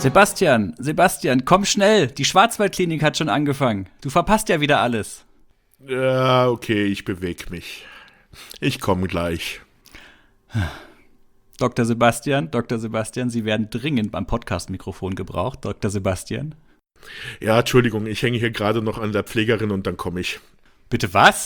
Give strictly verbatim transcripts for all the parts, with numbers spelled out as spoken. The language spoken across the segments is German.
Sebastian, Sebastian, komm schnell. Die Schwarzwaldklinik hat schon angefangen. Du verpasst ja wieder alles. Ja, okay, ich bewege mich. Ich komme gleich. Doktor Sebastian, Doktor Sebastian, Sie werden dringend beim Podcast-Mikrofon gebraucht. Doktor Sebastian. Ja, Entschuldigung, ich hänge hier gerade noch an der Pflegerin und dann komme ich. Bitte was?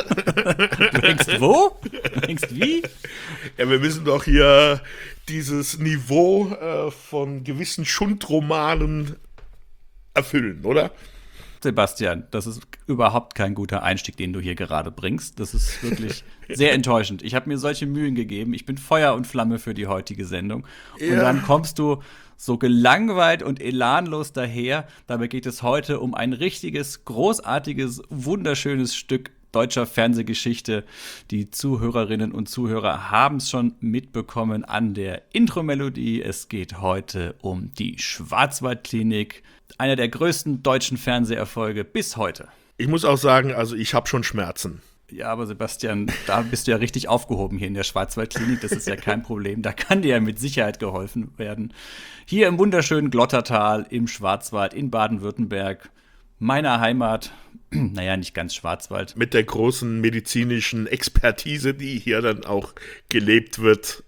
Du hängst wo? Du hängst wie? Ja, wir müssen doch hier dieses Niveau äh, von gewissen Schundromanen erfüllen, oder? Sebastian, das ist überhaupt kein guter Einstieg, den du hier gerade bringst. Das ist wirklich sehr enttäuschend. Ich habe mir solche Mühen gegeben. Ich bin Feuer und Flamme für die heutige Sendung. Und Ja. dann kommst du so gelangweilt und elanlos daher. Dabei geht es heute um ein richtiges, großartiges, wunderschönes Stück deutscher Fernsehgeschichte. Die Zuhörerinnen und Zuhörer haben es schon mitbekommen an der Intro-Melodie. Es geht heute um die Schwarzwaldklinik. Einer der größten deutschen Fernseherfolge bis heute. Ich muss auch sagen, also ich habe schon Schmerzen. Ja, aber Sebastian, da bist du ja richtig aufgehoben hier in der Schwarzwaldklinik. Das ist ja kein Problem. Da kann dir ja mit Sicherheit geholfen werden. Hier im wunderschönen Glottertal, im Schwarzwald, in Baden-Württemberg, meiner Heimat. Naja, nicht ganz Schwarzwald. Mit der großen medizinischen Expertise, die hier dann auch gelebt wird.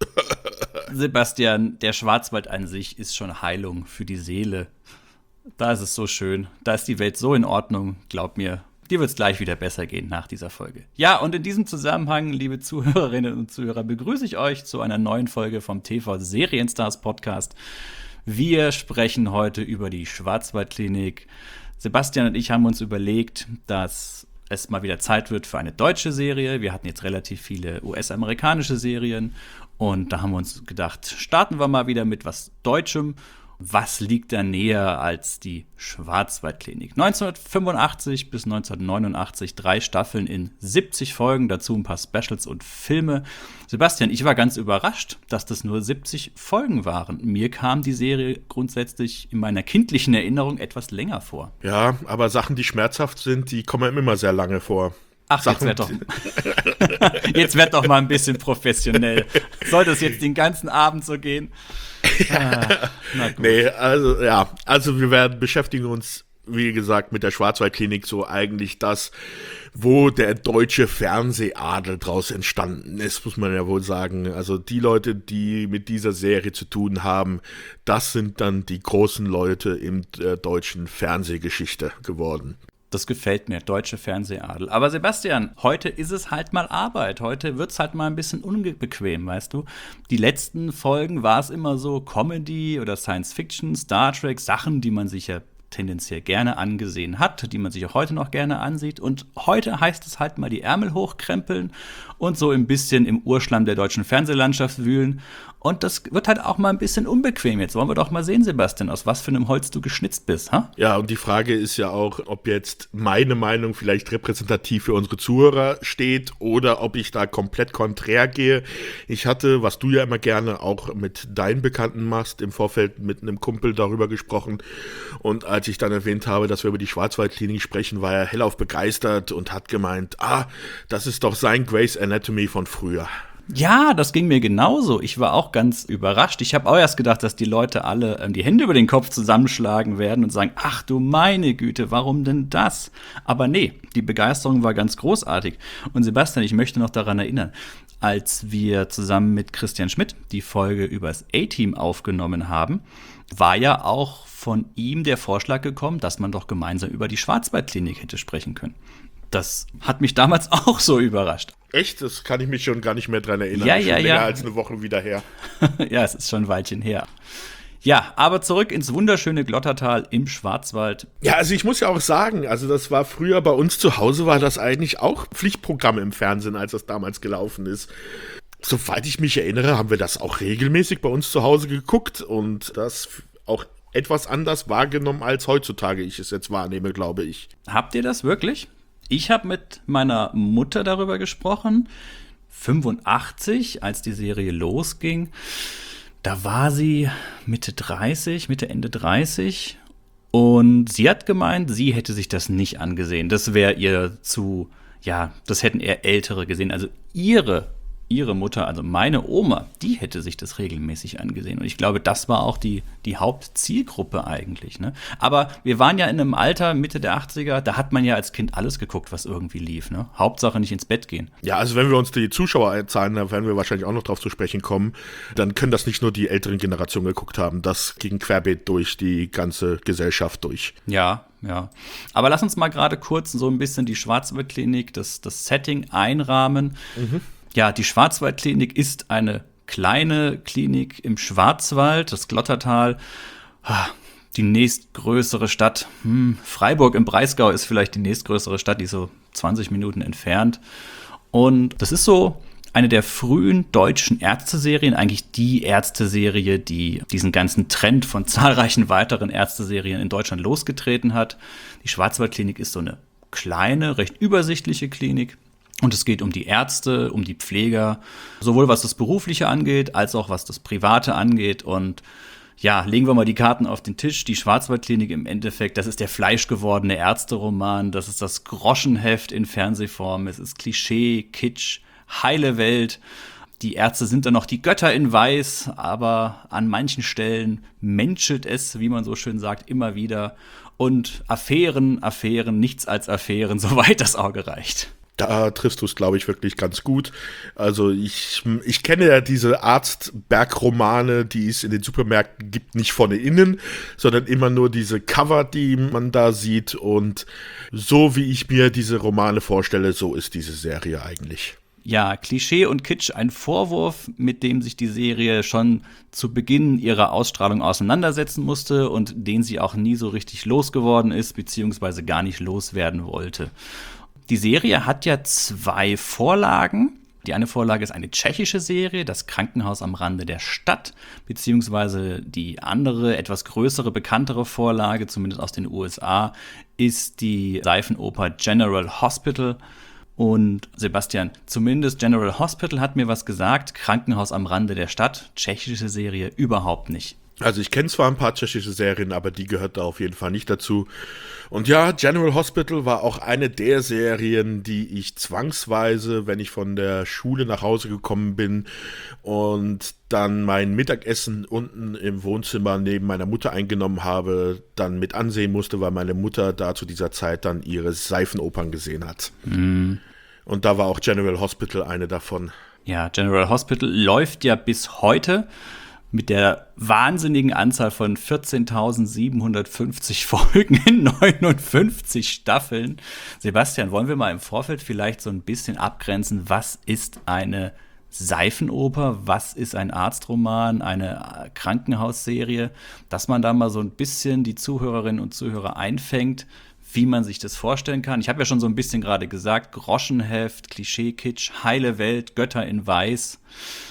Sebastian, der Schwarzwald an sich ist schon Heilung für die Seele. Da ist es so schön. Da ist die Welt so in Ordnung. Glaub mir, dir wird es gleich wieder besser gehen nach dieser Folge. Ja, und in diesem Zusammenhang, liebe Zuhörerinnen und Zuhörer, begrüße ich euch zu einer neuen Folge vom T V Serienstars Podcast. Wir sprechen heute über die Schwarzwaldklinik. Sebastian und ich haben uns überlegt, dass es mal wieder Zeit wird für eine deutsche Serie. Wir hatten jetzt relativ viele U S-amerikanische Serien und da haben wir uns gedacht, starten wir mal wieder mit was Deutschem. Was liegt da näher als die Schwarzwaldklinik? neunzehnhundertfünfundachtzig bis neunzehnhundertneunundachtzig, drei Staffeln in siebzig Folgen, dazu ein paar Specials und Filme. Sebastian, ich war ganz überrascht, dass das nur siebzig Folgen waren. Mir kam die Serie grundsätzlich in meiner kindlichen Erinnerung etwas länger vor. Ja, aber Sachen, die schmerzhaft sind, die kommen einem immer sehr lange vor. Ach, jetzt werd doch, jetzt werd doch mal ein bisschen professionell. Soll das jetzt den ganzen Abend so gehen? Ah, na gut. Nee, also ja, also wir werden beschäftigen uns, wie gesagt, mit der Schwarzwaldklinik, so eigentlich das, wo der deutsche Fernsehabel draus entstanden ist, muss man ja wohl sagen. Also die Leute, die mit dieser Serie zu tun haben, das sind dann die großen Leute in der deutschen Fernsehgeschichte geworden. Das gefällt mir, deutsche Fernsehabel. Aber Sebastian, heute ist es halt mal Arbeit. Heute wird's halt mal ein bisschen unbequem, weißt du? Die letzten Folgen war es immer so Comedy oder Science Fiction, Star Trek, Sachen, die man sich ja tendenziell gerne angesehen hat, die man sich auch heute noch gerne ansieht. Und heute heißt es halt mal die Ärmel hochkrempeln und so ein bisschen im Urschlamm der deutschen Fernsehlandschaft wühlen. Und das wird halt auch mal ein bisschen unbequem. Jetzt wollen wir doch mal sehen, Sebastian, aus was für einem Holz du geschnitzt bist, ha? Ja, und die Frage ist ja auch, ob jetzt meine Meinung vielleicht repräsentativ für unsere Zuhörer steht oder ob ich da komplett konträr gehe. Ich hatte, was du ja immer gerne auch mit deinen Bekannten machst, im Vorfeld mit einem Kumpel darüber gesprochen. Und als ich dann erwähnt habe, dass wir über die Schwarzwaldklinik sprechen, war er hellauf begeistert und hat gemeint, ah, das ist doch sein Grey's Anatomy von früher. Ja, das ging mir genauso. Ich war auch ganz überrascht. Ich habe auch erst gedacht, dass die Leute alle ähm, die Hände über den Kopf zusammenschlagen werden und sagen, ach du meine Güte, warum denn das? Aber nee, die Begeisterung war ganz großartig. Und Sebastian, ich möchte noch daran erinnern, als wir zusammen mit Christian Schmidt die Folge übers A-Team aufgenommen haben, war ja auch von ihm der Vorschlag gekommen, dass man doch gemeinsam über die Schwarzwaldklinik hätte sprechen können. Das hat mich damals auch so überrascht. Echt? Das kann ich mich schon gar nicht mehr dran erinnern. Ja, schon ja, länger ja. als eine Woche wieder her. Ja, es ist schon ein Weilchen her. Ja, aber zurück ins wunderschöne Glottertal im Schwarzwald. Ja, also ich muss ja auch sagen, also das war früher bei uns zu Hause, war das eigentlich auch Pflichtprogramm im Fernsehen, als das damals gelaufen ist. Soweit ich mich erinnere, haben wir das auch regelmäßig bei uns zu Hause geguckt und das auch etwas anders wahrgenommen, als heutzutage ich es jetzt wahrnehme, glaube ich. Habt ihr das wirklich? Ich habe mit meiner Mutter darüber gesprochen, fünfundachtzig, als die Serie losging. Da war sie Mitte dreißig, Mitte, Ende dreißig. Und sie hat gemeint, sie hätte sich das nicht angesehen. Das wäre ihr zu, ja, das hätten eher Ältere gesehen. Also ihre ihre Mutter, also meine Oma, die hätte sich das regelmäßig angesehen. Und ich glaube, das war auch die, die Hauptzielgruppe eigentlich. Ne? Aber wir waren ja in einem Alter, Mitte der achtziger, da hat man ja als Kind alles geguckt, was irgendwie lief. Ne? Hauptsache nicht ins Bett gehen. Ja, also wenn wir uns die Zuschauerzahlen, da werden wir wahrscheinlich auch noch drauf zu sprechen kommen, dann können das nicht nur die älteren Generationen geguckt haben. Das ging querbeet durch die ganze Gesellschaft durch. Ja, ja. Aber lass uns mal gerade kurz so ein bisschen die Schwarzwaldklinik, das, das Setting einrahmen. Mhm. Ja, die Schwarzwaldklinik ist eine kleine Klinik im Schwarzwald, das Glottertal. Die nächstgrößere Stadt, hm, Freiburg im Breisgau ist vielleicht die nächstgrößere Stadt, die ist so zwanzig Minuten entfernt. Und das ist so eine der frühen deutschen Ärzteserien, eigentlich die Ärzteserie, die diesen ganzen Trend von zahlreichen weiteren Ärzteserien in Deutschland losgetreten hat. Die Schwarzwaldklinik ist so eine kleine, recht übersichtliche Klinik. Und es geht um die Ärzte, um die Pfleger, sowohl was das Berufliche angeht, als auch was das Private angeht. Und ja, legen wir mal die Karten auf den Tisch. Die Schwarzwaldklinik im Endeffekt, das ist der fleischgewordene Ärzteroman, das ist das Groschenheft in Fernsehform, es ist Klischee, Kitsch, heile Welt. Die Ärzte sind dann noch die Götter in Weiß, aber an manchen Stellen menschelt es, wie man so schön sagt, immer wieder. Und Affären, Affären, nichts als Affären, soweit das Auge reicht. Da triffst du es, glaube ich, wirklich ganz gut. Also ich, ich kenne ja diese Arztbergromane, die es in den Supermärkten gibt, nicht von innen, sondern immer nur diese Cover, die man da sieht. Und so wie ich mir diese Romane vorstelle, so ist diese Serie eigentlich. Ja, Klischee und Kitsch, ein Vorwurf, mit dem sich die Serie schon zu Beginn ihrer Ausstrahlung auseinandersetzen musste und den sie auch nie so richtig losgeworden ist, beziehungsweise gar nicht loswerden wollte. Die Serie hat ja zwei Vorlagen. Die eine Vorlage ist eine tschechische Serie, das Krankenhaus am Rande der Stadt, beziehungsweise die andere, etwas größere, bekanntere Vorlage, zumindest aus den U S A, ist die Seifenoper General Hospital. Und Sebastian, zumindest General Hospital hat mir was gesagt, Krankenhaus am Rande der Stadt, tschechische Serie überhaupt nicht. Also ich kenne zwar ein paar tschechische Serien, aber die gehört da auf jeden Fall nicht dazu. Und ja, General Hospital war auch eine der Serien, die ich zwangsweise, wenn ich von der Schule nach Hause gekommen bin und dann mein Mittagessen unten im Wohnzimmer neben meiner Mutter eingenommen habe, dann mit ansehen musste, weil meine Mutter da zu dieser Zeit dann ihre Seifenopern gesehen hat. Mhm. Und da war auch General Hospital eine davon. Ja, General Hospital läuft ja bis heute mit der wahnsinnigen Anzahl von vierzehntausendsiebenhundertfünfzig Folgen in neunundfünfzig Staffeln. Sebastian, wollen wir mal im Vorfeld vielleicht so ein bisschen abgrenzen, was ist eine Seifenoper, was ist ein Arztroman, eine Krankenhausserie, dass man da mal so ein bisschen die Zuhörerinnen und Zuhörer einfängt, wie man sich das vorstellen kann. Ich habe ja schon so ein bisschen gerade gesagt, Groschenheft, Klischee-Kitsch, heile Welt, Götter in Weiß.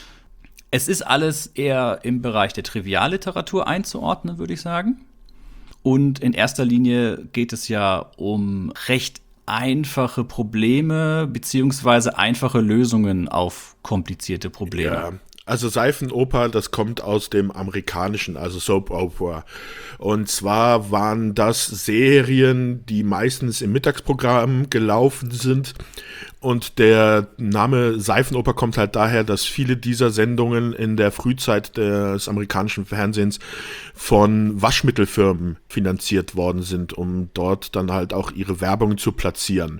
Es ist alles eher im Bereich der Trivialliteratur einzuordnen, würde ich sagen. Und in erster Linie geht es ja um recht einfache Probleme beziehungsweise einfache Lösungen auf komplizierte Probleme. Ja. Also Seifenoper, das kommt aus dem Amerikanischen, also Soap Opera. Und zwar waren das Serien, die meistens im Mittagsprogramm gelaufen sind. Und der Name Seifenoper kommt halt daher, dass viele dieser Sendungen in der Frühzeit des amerikanischen Fernsehens von Waschmittelfirmen finanziert worden sind, um dort dann halt auch ihre Werbung zu platzieren.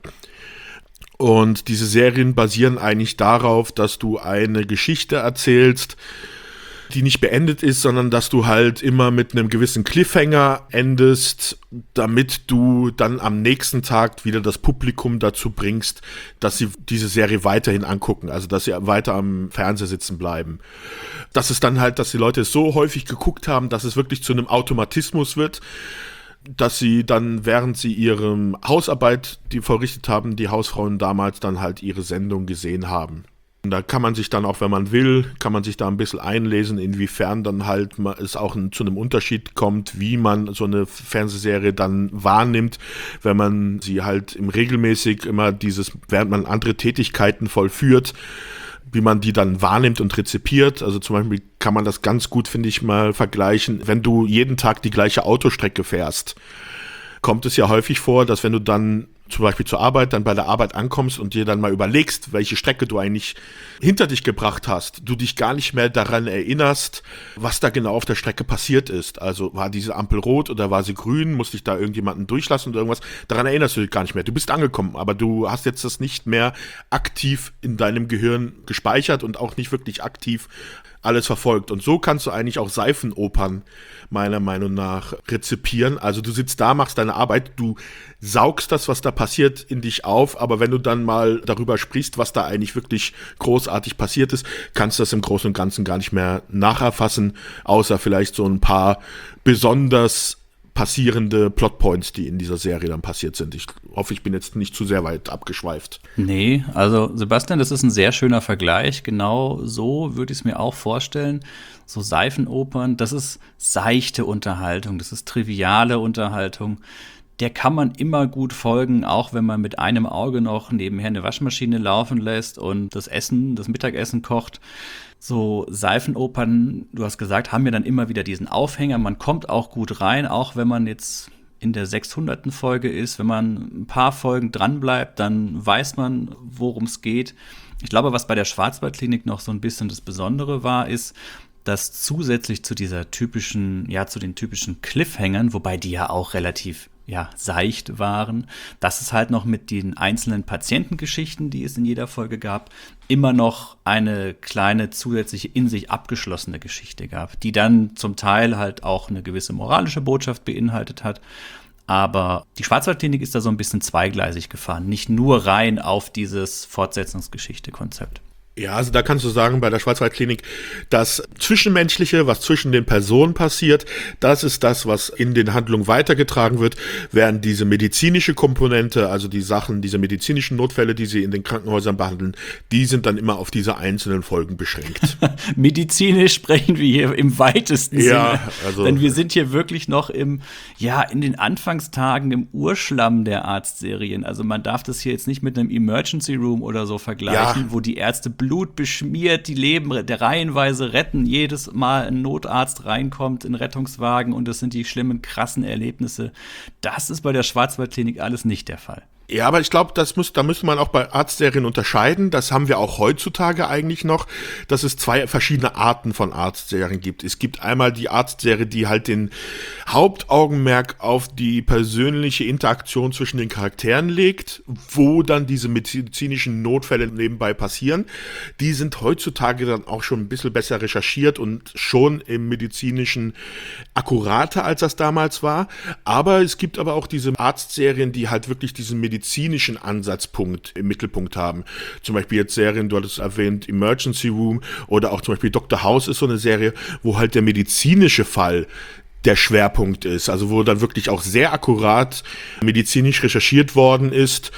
Und diese Serien basieren eigentlich darauf, dass du eine Geschichte erzählst, die nicht beendet ist, sondern dass du halt immer mit einem gewissen Cliffhanger endest, damit du dann am nächsten Tag wieder das Publikum dazu bringst, dass sie diese Serie weiterhin angucken, also dass sie weiter am Fernseher sitzen bleiben. Das ist dann halt, dass die Leute es so häufig geguckt haben, dass es wirklich zu einem Automatismus wird, dass sie dann, während sie ihre Hausarbeit, die verrichtet haben, die Hausfrauen damals dann halt ihre Sendung gesehen haben. Und da kann man sich dann auch, wenn man will, kann man sich da ein bisschen einlesen, inwiefern dann halt es auch zu einem Unterschied kommt, wie man so eine Fernsehserie dann wahrnimmt, wenn man sie halt im regelmäßig immer dieses, während man andere Tätigkeiten vollführt, wie man die dann wahrnimmt und rezipiert. Also zum Beispiel kann man das ganz gut, finde ich, mal vergleichen, wenn du jeden Tag die gleiche Autostrecke fährst. Kommt es ja häufig vor, dass wenn du dann zum Beispiel zur Arbeit, dann bei der Arbeit ankommst und dir dann mal überlegst, welche Strecke du eigentlich hinter dich gebracht hast, du dich gar nicht mehr daran erinnerst, was da genau auf der Strecke passiert ist. Also war diese Ampel rot oder war sie grün, musste ich da irgendjemanden durchlassen oder irgendwas, daran erinnerst du dich gar nicht mehr. Du bist angekommen, aber du hast jetzt das nicht mehr aktiv in deinem Gehirn gespeichert und auch nicht wirklich aktiv alles verfolgt. Und so kannst du eigentlich auch Seifenopern meiner Meinung nach rezipieren. Also du sitzt da, machst deine Arbeit, du saugst das, was da passiert, in dich auf, aber wenn du dann mal darüber sprichst, was da eigentlich wirklich großartig passiert ist, kannst du das im Großen und Ganzen gar nicht mehr nacherfassen, außer vielleicht so ein paar besonders passierende Plotpoints, die in dieser Serie dann passiert sind. Ich hoffe, ich bin jetzt nicht zu sehr weit abgeschweift. Nee, also Sebastian, das ist ein sehr schöner Vergleich. Genau so würde ich es mir auch vorstellen. So Seifenopern, das ist seichte Unterhaltung, das ist triviale Unterhaltung. Der kann man immer gut folgen, auch wenn man mit einem Auge noch nebenher eine Waschmaschine laufen lässt und das Essen, das Mittagessen kocht. So Seifenopern, du hast gesagt, haben ja dann immer wieder diesen Aufhänger. Man kommt auch gut rein, auch wenn man jetzt in der sechshunderten Folge ist. Wenn man ein paar Folgen dranbleibt, dann weiß man, worum es geht. Ich glaube, was bei der Schwarzwaldklinik noch so ein bisschen das Besondere war, ist, dass zusätzlich zu dieser typischen, ja, zu den typischen Cliffhangern, wobei die ja auch relativ ja, seicht waren, dass es halt noch mit den einzelnen Patientengeschichten, die es in jeder Folge gab, immer noch eine kleine zusätzliche in sich abgeschlossene Geschichte gab, die dann zum Teil halt auch eine gewisse moralische Botschaft beinhaltet hat. Aber die Schwarzwaldklinik ist da so ein bisschen zweigleisig gefahren, nicht nur rein auf dieses Fortsetzungsgeschichte-Konzept. Ja, also da kannst du sagen, bei der Schwarzwaldklinik, das Zwischenmenschliche, was zwischen den Personen passiert, das ist das, was in den Handlungen weitergetragen wird, während diese medizinische Komponente, also die Sachen, diese medizinischen Notfälle, die sie in den Krankenhäusern behandeln, die sind dann immer auf diese einzelnen Folgen beschränkt. Medizinisch sprechen wir hier im weitesten ja, Sinne. Also, denn wir sind hier wirklich noch im, ja, in den Anfangstagen im Urschlamm der Arztserien. Also man darf das hier jetzt nicht mit einem Emergency Room oder so vergleichen, ja, wo die Ärzte Blut beschmiert, die Leben der reihenweise retten, jedes Mal ein Notarzt reinkommt in Rettungswagen und das sind die schlimmen, krassen Erlebnisse. Das ist bei der Schwarzwaldklinik alles nicht der Fall. Ja, aber ich glaube, das muss, da müsste man auch bei Arztserien unterscheiden. Das haben wir auch heutzutage eigentlich noch, dass es zwei verschiedene Arten von Arztserien gibt. Es gibt einmal die Arztserie, die halt den Hauptaugenmerk auf die persönliche Interaktion zwischen den Charakteren legt, wo dann diese medizinischen Notfälle nebenbei passieren. Die sind heutzutage dann auch schon ein bisschen besser recherchiert und schon im medizinischen akkurater, als das damals war. Aber es gibt aber auch diese Arztserien, die halt wirklich diesen medizinischen medizinischen Ansatzpunkt im Mittelpunkt haben. Zum Beispiel jetzt Serien, du hattest erwähnt, Emergency Room oder auch zum Beispiel Doktor House ist so eine Serie, wo halt der medizinische Fall der Schwerpunkt ist. Also wo dann wirklich auch sehr akkurat medizinisch recherchiert worden ist.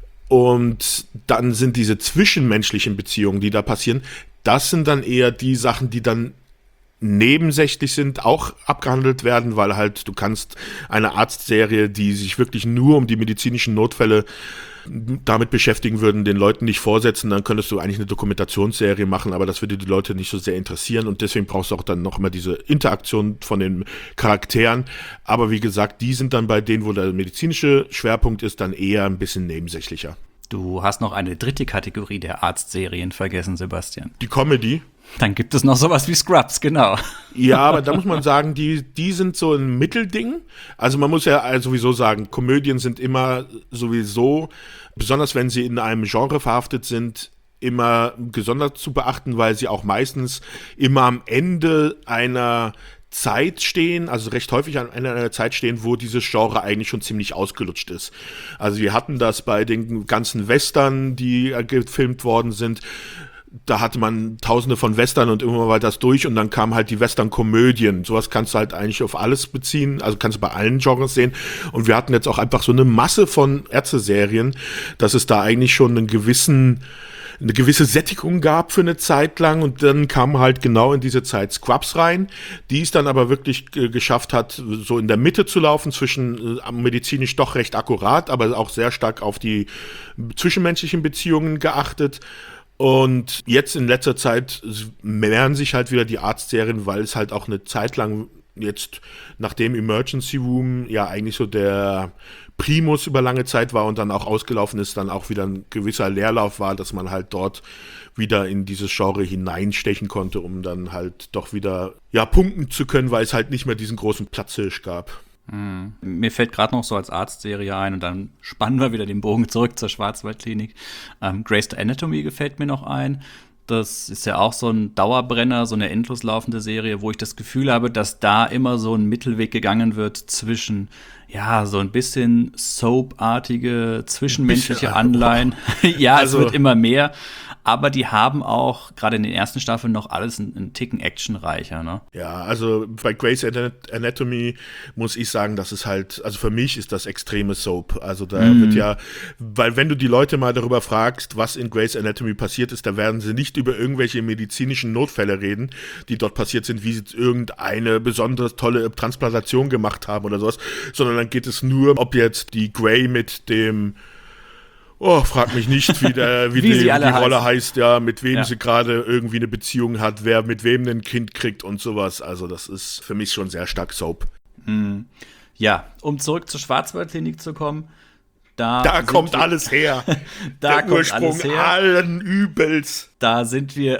Und dann sind diese zwischenmenschlichen Beziehungen, die da passieren, das sind dann eher die Sachen, die dann nebensächlich sind, auch abgehandelt werden, weil halt du kannst eine Arztserie, die sich wirklich nur um die medizinischen Notfälle damit beschäftigen würden, den Leuten nicht vorsetzen, dann könntest du eigentlich eine Dokumentationsserie machen, aber das würde die Leute nicht so sehr interessieren und deswegen brauchst du auch dann noch immer diese Interaktion von den Charakteren, aber wie gesagt, die sind dann bei denen, wo der medizinische Schwerpunkt ist, dann eher ein bisschen nebensächlicher. Du hast noch eine dritte Kategorie der Arztserien vergessen, Sebastian. Die Comedy. Dann gibt es noch sowas wie Scrubs, genau. Ja, aber da muss man sagen, die, die sind so ein Mittelding. Also man muss ja sowieso sagen, Komödien sind immer sowieso, besonders wenn sie in einem Genre verhaftet sind, immer gesondert zu beachten, weil sie auch meistens immer am Ende einer Zeit stehen, also recht häufig an einer Zeit stehen, wo dieses Genre eigentlich schon ziemlich ausgelutscht ist. Also wir hatten das bei den ganzen Western, die gefilmt worden sind. Da hatte man tausende von Western und irgendwann war das durch und dann kamen halt die Western-Komödien. Sowas kannst du halt eigentlich auf alles beziehen, also kannst du bei allen Genres sehen. Und wir hatten jetzt auch einfach so eine Masse von Ärzteserien, dass es da eigentlich schon einen gewissen, eine gewisse Sättigung gab für eine Zeit lang und dann kam halt genau in diese Zeit Scrubs rein, die es dann aber wirklich äh, geschafft hat, so in der Mitte zu laufen, zwischen äh, medizinisch doch recht akkurat, aber auch sehr stark auf die zwischenmenschlichen Beziehungen geachtet. Und jetzt in letzter Zeit mehren sich halt wieder die Arztserien, weil es halt auch eine Zeit lang jetzt, nachdem Emergency Room ja eigentlich so der Primus über lange Zeit war und dann auch ausgelaufen ist, dann auch wieder ein gewisser Leerlauf war, dass man halt dort wieder in dieses Genre hineinstechen konnte, um dann halt doch wieder, ja, punkten zu können, weil es halt nicht mehr diesen großen Platzhirsch gab. Mhm. Mir fällt gerade noch so als Arztserie ein und dann spannen wir wieder den Bogen zurück zur Schwarzwaldklinik. Ähm, Grey's Anatomy gefällt mir noch ein. Das ist ja auch so ein Dauerbrenner, so eine endlos laufende Serie, wo ich das Gefühl habe, dass da immer so ein Mittelweg gegangen wird zwischen, ja, so ein bisschen Soap-artige, zwischenmenschliche Anleihen. Ja, also, es wird immer mehr. Aber die haben auch gerade in den ersten Staffeln noch alles einen, einen Ticken actionreicher, ne? Ja, also bei Grey's Anatomy muss ich sagen, das ist halt, also für mich ist das extreme Soap. Also da mm. wird ja, weil wenn du die Leute mal darüber fragst, was in Grey's Anatomy passiert ist, da werden sie nicht über irgendwelche medizinischen Notfälle reden, die dort passiert sind, wie sie irgendeine besonders tolle Transplantation gemacht haben oder sowas, sondern dann geht es nur, ob jetzt die Grey mit dem Oh, frag mich nicht, wie, der, wie, wie die, die, die heißen. Rolle heißt, ja, mit wem ja. sie gerade irgendwie eine Beziehung hat, wer mit wem ein Kind kriegt und sowas. Also das ist für mich schon sehr stark Soap. Hm. Ja, um zurück zur Schwarzwaldklinik zu kommen. Da, da kommt wir, alles her. da Der kommt Ursprung alles her. allen Übels. Da sind wir,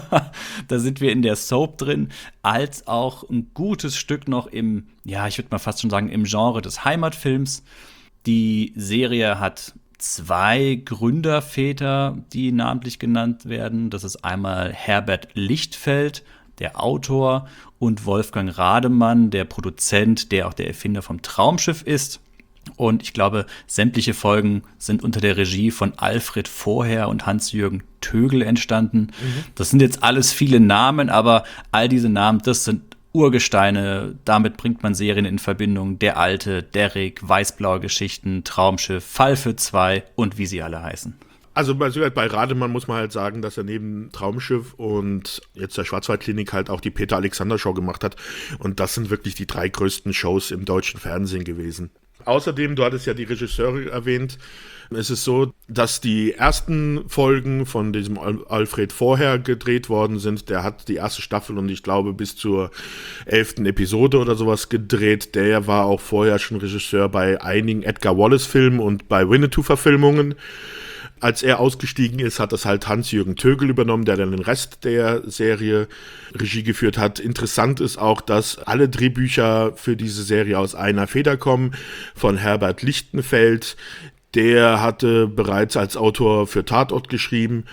da sind wir in der Soap drin, als auch ein gutes Stück noch im, ja, ich würde mal fast schon sagen, im Genre des Heimatfilms. Die Serie hat zwei Gründerväter, die namentlich genannt werden. Das ist einmal Herbert Lichtfeld, der Autor, und Wolfgang Rademann, der Produzent, der auch der Erfinder vom Traumschiff ist. Und ich glaube, sämtliche Folgen sind unter der Regie von Alfred Vorher und Hans-Jürgen Tögel entstanden. Mhm. Das sind jetzt alles viele Namen, aber all diese Namen, das sind Urgesteine, damit bringt man Serien in Verbindung. Der Alte, Derrick, Weißblaue Geschichten, Traumschiff, Fall für zwei und wie sie alle heißen. Also bei, bei Rademann muss man halt sagen, dass er neben Traumschiff und jetzt der Schwarzwaldklinik halt auch die Peter-Alexander-Show gemacht hat. Und das sind wirklich die drei größten Shows im deutschen Fernsehen gewesen. Außerdem, du hattest ja die Regisseure erwähnt, es ist so, dass die ersten Folgen von diesem Alfred Vorher gedreht worden sind. Der hat die erste Staffel und ich glaube bis zur elften Episode oder sowas gedreht. Der war auch vorher schon Regisseur bei einigen Edgar Wallace-Filmen und bei Winnetou-Verfilmungen. Als er ausgestiegen ist, hat das halt Hans-Jürgen Tögel übernommen, der dann den Rest der Serie Regie geführt hat. Interessant ist auch, dass alle Drehbücher für diese Serie aus einer Feder kommen, von Herbert Lichtenfeld. Der hatte bereits als Autor für Tatort geschrieben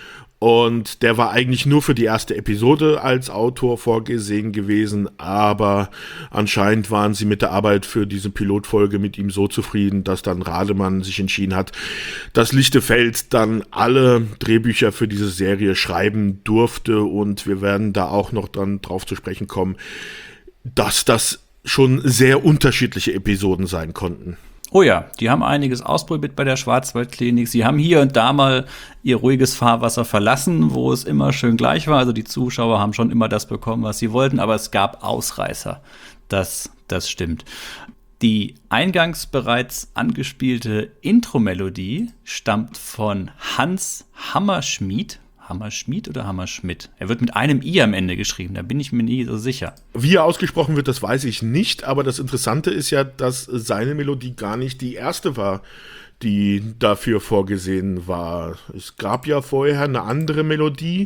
und der war eigentlich nur für die erste Episode als Autor vorgesehen gewesen, aber anscheinend waren sie mit der Arbeit für diese Pilotfolge mit ihm so zufrieden, dass dann Rademann sich entschieden hat, dass Lichtenfeld dann alle Drehbücher für diese Serie schreiben durfte und wir werden da auch noch dann drauf zu sprechen kommen, dass das schon sehr unterschiedliche Episoden sein konnten. Oh ja, die haben einiges ausprobiert bei der Schwarzwaldklinik. Sie haben hier und da mal ihr ruhiges Fahrwasser verlassen, wo es immer schön gleich war. Also die Zuschauer haben schon immer das bekommen, was sie wollten, aber es gab Ausreißer. Das, das stimmt. Die eingangs bereits angespielte Intro-Melodie stammt von Hans Hammerschmidt. Hammerschmidt oder Hammerschmidt? Er wird mit einem I am Ende geschrieben, da bin ich mir nie so sicher. Wie er ausgesprochen wird, das weiß ich nicht, aber das Interessante ist ja, dass seine Melodie gar nicht die erste war, die dafür vorgesehen war. Es gab ja vorher eine andere Melodie,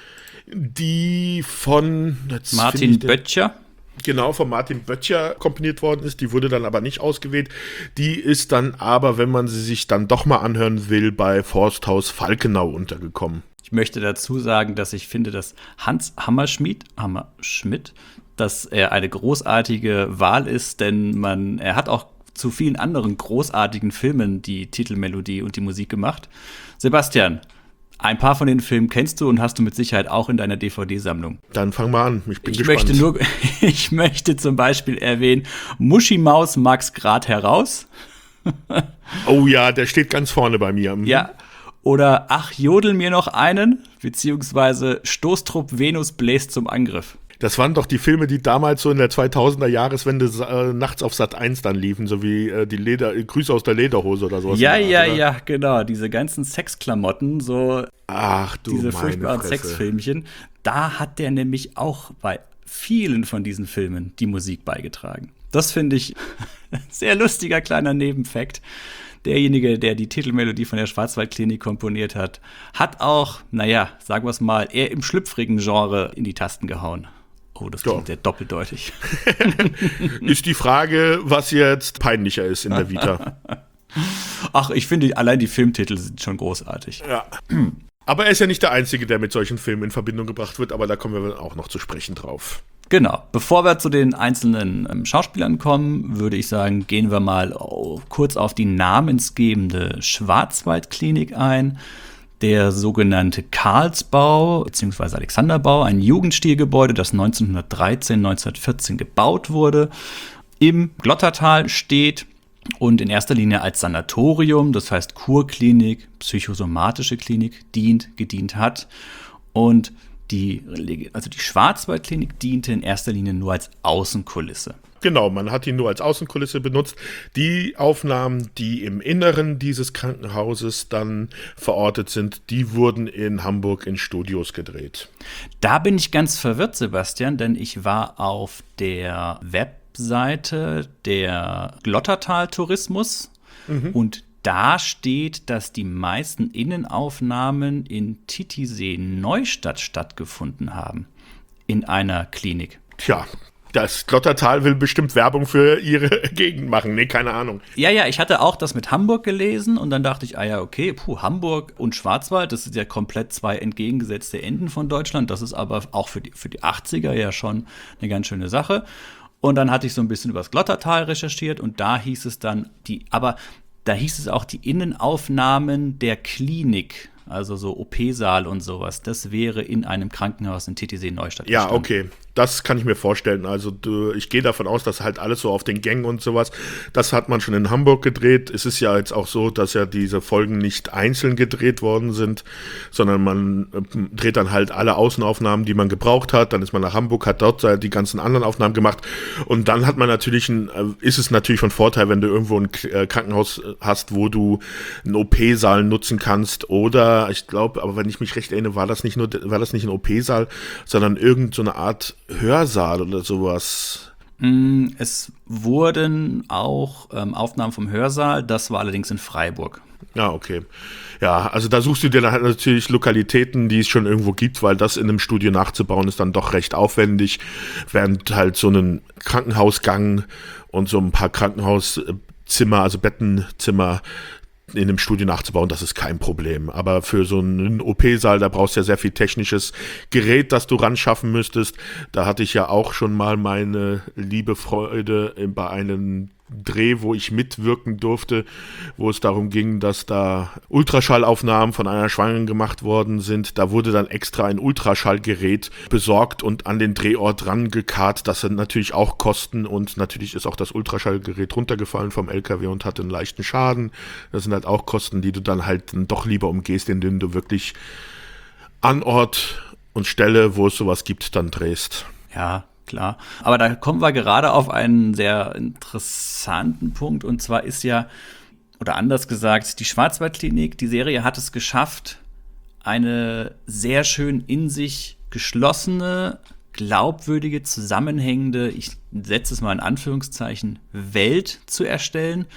die von Martin Böttcher. Genau, von Martin Böttcher komponiert worden ist. Die wurde dann aber nicht ausgewählt. Die ist dann aber, wenn man sie sich dann doch mal anhören will, bei Forsthaus Falkenau untergekommen. Ich möchte dazu sagen, dass ich finde, dass Hans Hammerschmidt, Hammerschmidt, dass er eine großartige Wahl ist, denn man, er hat auch zu vielen anderen großartigen Filmen die Titelmelodie und die Musik gemacht. Sebastian, ein paar von den Filmen kennst du und hast du mit Sicherheit auch in deiner D V D-Sammlung. Dann fang mal an, ich bin ich gespannt. Möchte nur, ich möchte zum Beispiel erwähnen, Muschi Maus mag's grad heraus. Oh ja, der steht ganz vorne bei mir. Ja. Oder Ach, jodel mir noch einen, beziehungsweise Stoßtrupp Venus bläst zum Angriff. Das waren doch die Filme, die damals so in der zweitausender Jahreswende äh, nachts auf Sat eins dann liefen, so wie äh, die Leder, äh, Grüße aus der Lederhose oder sowas. Ja, ja, oder? ja, genau. Diese ganzen Sexklamotten, so Ach, du diese meine furchtbaren Fresse. Sexfilmchen. Da hat der nämlich auch bei vielen von diesen Filmen die Musik beigetragen. Das finde ich ein sehr lustiger kleiner Nebenfakt. Derjenige, der die Titelmelodie von der Schwarzwaldklinik komponiert hat, hat auch, naja, sagen wir es mal, eher im schlüpfrigen Genre in die Tasten gehauen. Oh, das klingt ja sehr doppeldeutig. Ist die Frage, was jetzt peinlicher ist in der Vita. Ach, ich finde, allein die Filmtitel sind schon großartig. Ja. Aber er ist ja nicht der Einzige, der mit solchen Filmen in Verbindung gebracht wird, aber da kommen wir auch noch zu sprechen drauf. Genau. Bevor wir zu den einzelnen ähm, Schauspielern kommen, würde ich sagen, gehen wir mal oh, kurz auf die namensgebende Schwarzwaldklinik ein. Der sogenannte Karlsbau bzw. Alexanderbau, ein Jugendstilgebäude, das neunzehnhundertdreizehn, neunzehnhundertvierzehn gebaut wurde, im Glottertal steht und in erster Linie als Sanatorium, das heißt Kurklinik, psychosomatische Klinik, dient, gedient hat. Und die, also die Schwarzwaldklinik diente in erster Linie nur als Außenkulisse. Genau, man hat ihn nur als Außenkulisse benutzt. Die Aufnahmen, die im Inneren dieses Krankenhauses dann verortet sind, die wurden in Hamburg in Studios gedreht. Da bin ich ganz verwirrt, Sebastian, denn ich war auf der Webseite der Glottertal Tourismus mhm. und da steht, dass die meisten Innenaufnahmen in Titisee-Neustadt stattgefunden haben. In einer Klinik. Tja, das Glottertal will bestimmt Werbung für ihre Gegend machen. Nee, keine Ahnung. Ja, ja, ich hatte auch das mit Hamburg gelesen und dann dachte ich, ah ja, okay, puh, Hamburg und Schwarzwald, das sind ja komplett zwei entgegengesetzte Enden von Deutschland. Das ist aber auch für die, für die achtziger ja schon eine ganz schöne Sache. Und dann hatte ich so ein bisschen über das Glottertal recherchiert und da hieß es dann, die, aber da hieß es auch, die Innenaufnahmen der Klinik, also so O P-Saal und sowas, das wäre in einem Krankenhaus in Titisee-Neustadt. Ja, okay. Das kann ich mir vorstellen. Also du, ich gehe davon aus, dass halt alles so auf den Gängen und sowas, das hat man schon in Hamburg gedreht. Es ist ja jetzt auch so, dass ja diese Folgen nicht einzeln gedreht worden sind, sondern man äh, dreht dann halt alle Außenaufnahmen, die man gebraucht hat. Dann ist man nach Hamburg, hat dort die ganzen anderen Aufnahmen gemacht. Und dann hat man natürlich, ein, ist es natürlich von Vorteil, wenn du irgendwo ein Krankenhaus hast, wo du einen O P-Saal nutzen kannst. Oder ich glaube, aber wenn ich mich recht erinnere, war das nicht nur, war das nicht ein O P-Saal, sondern irgend so eine Art Hörsaal oder sowas. Es wurden auch ähm, Aufnahmen vom Hörsaal, das war allerdings in Freiburg. Ja, okay. Ja, also da suchst du dir dann halt natürlich Lokalitäten, die es schon irgendwo gibt, weil das in einem Studio nachzubauen ist dann doch recht aufwendig, während halt so ein Krankenhausgang und so ein paar Krankenhauszimmer, also Bettenzimmer in einem Studio nachzubauen, das ist kein Problem. Aber für so einen O P-Saal, da brauchst du ja sehr viel technisches Gerät, das du ran schaffen müsstest. Da hatte ich ja auch schon mal meine liebe Freude bei einem Dreh, wo ich mitwirken durfte, wo es darum ging, dass da Ultraschallaufnahmen von einer Schwangeren gemacht worden sind. Da wurde dann extra ein Ultraschallgerät besorgt und an den Drehort rangekarrt. Das sind natürlich auch Kosten und natürlich ist auch das Ultraschallgerät runtergefallen vom L K W und hatte einen leichten Schaden. Das sind halt auch Kosten, die du dann halt doch lieber umgehst, indem du wirklich an Ort und Stelle, wo es sowas gibt, dann drehst. Ja, klar. Aber da kommen wir gerade auf einen sehr interessanten Punkt. Und zwar ist ja, oder anders gesagt, die Schwarzwaldklinik, die Serie hat es geschafft, eine sehr schön in sich geschlossene, glaubwürdige, zusammenhängende, ich setze es mal in Anführungszeichen, Welt zu erstellen.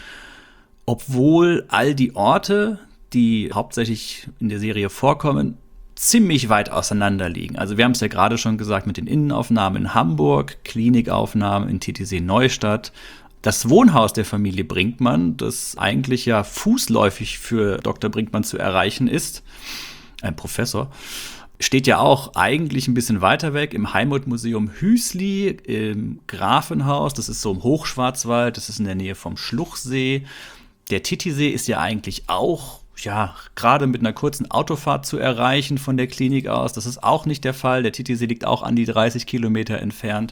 Obwohl all die Orte, die hauptsächlich in der Serie vorkommen, ziemlich weit auseinander liegen. Also wir haben es ja gerade schon gesagt mit den Innenaufnahmen in Hamburg, Klinikaufnahmen in Titisee-Neustadt. Das Wohnhaus der Familie Brinkmann, das eigentlich ja fußläufig für Doktor Brinkmann zu erreichen ist, ein Professor, steht ja auch eigentlich ein bisschen weiter weg im Heimatmuseum Hüsli, im Grafenhaus. Das ist so im Hochschwarzwald, das ist in der Nähe vom Schluchsee. Der Titisee ist ja eigentlich auch ja, gerade mit einer kurzen Autofahrt zu erreichen von der Klinik aus. Das ist auch nicht der Fall. Der Titisee liegt auch an die dreißig Kilometer entfernt.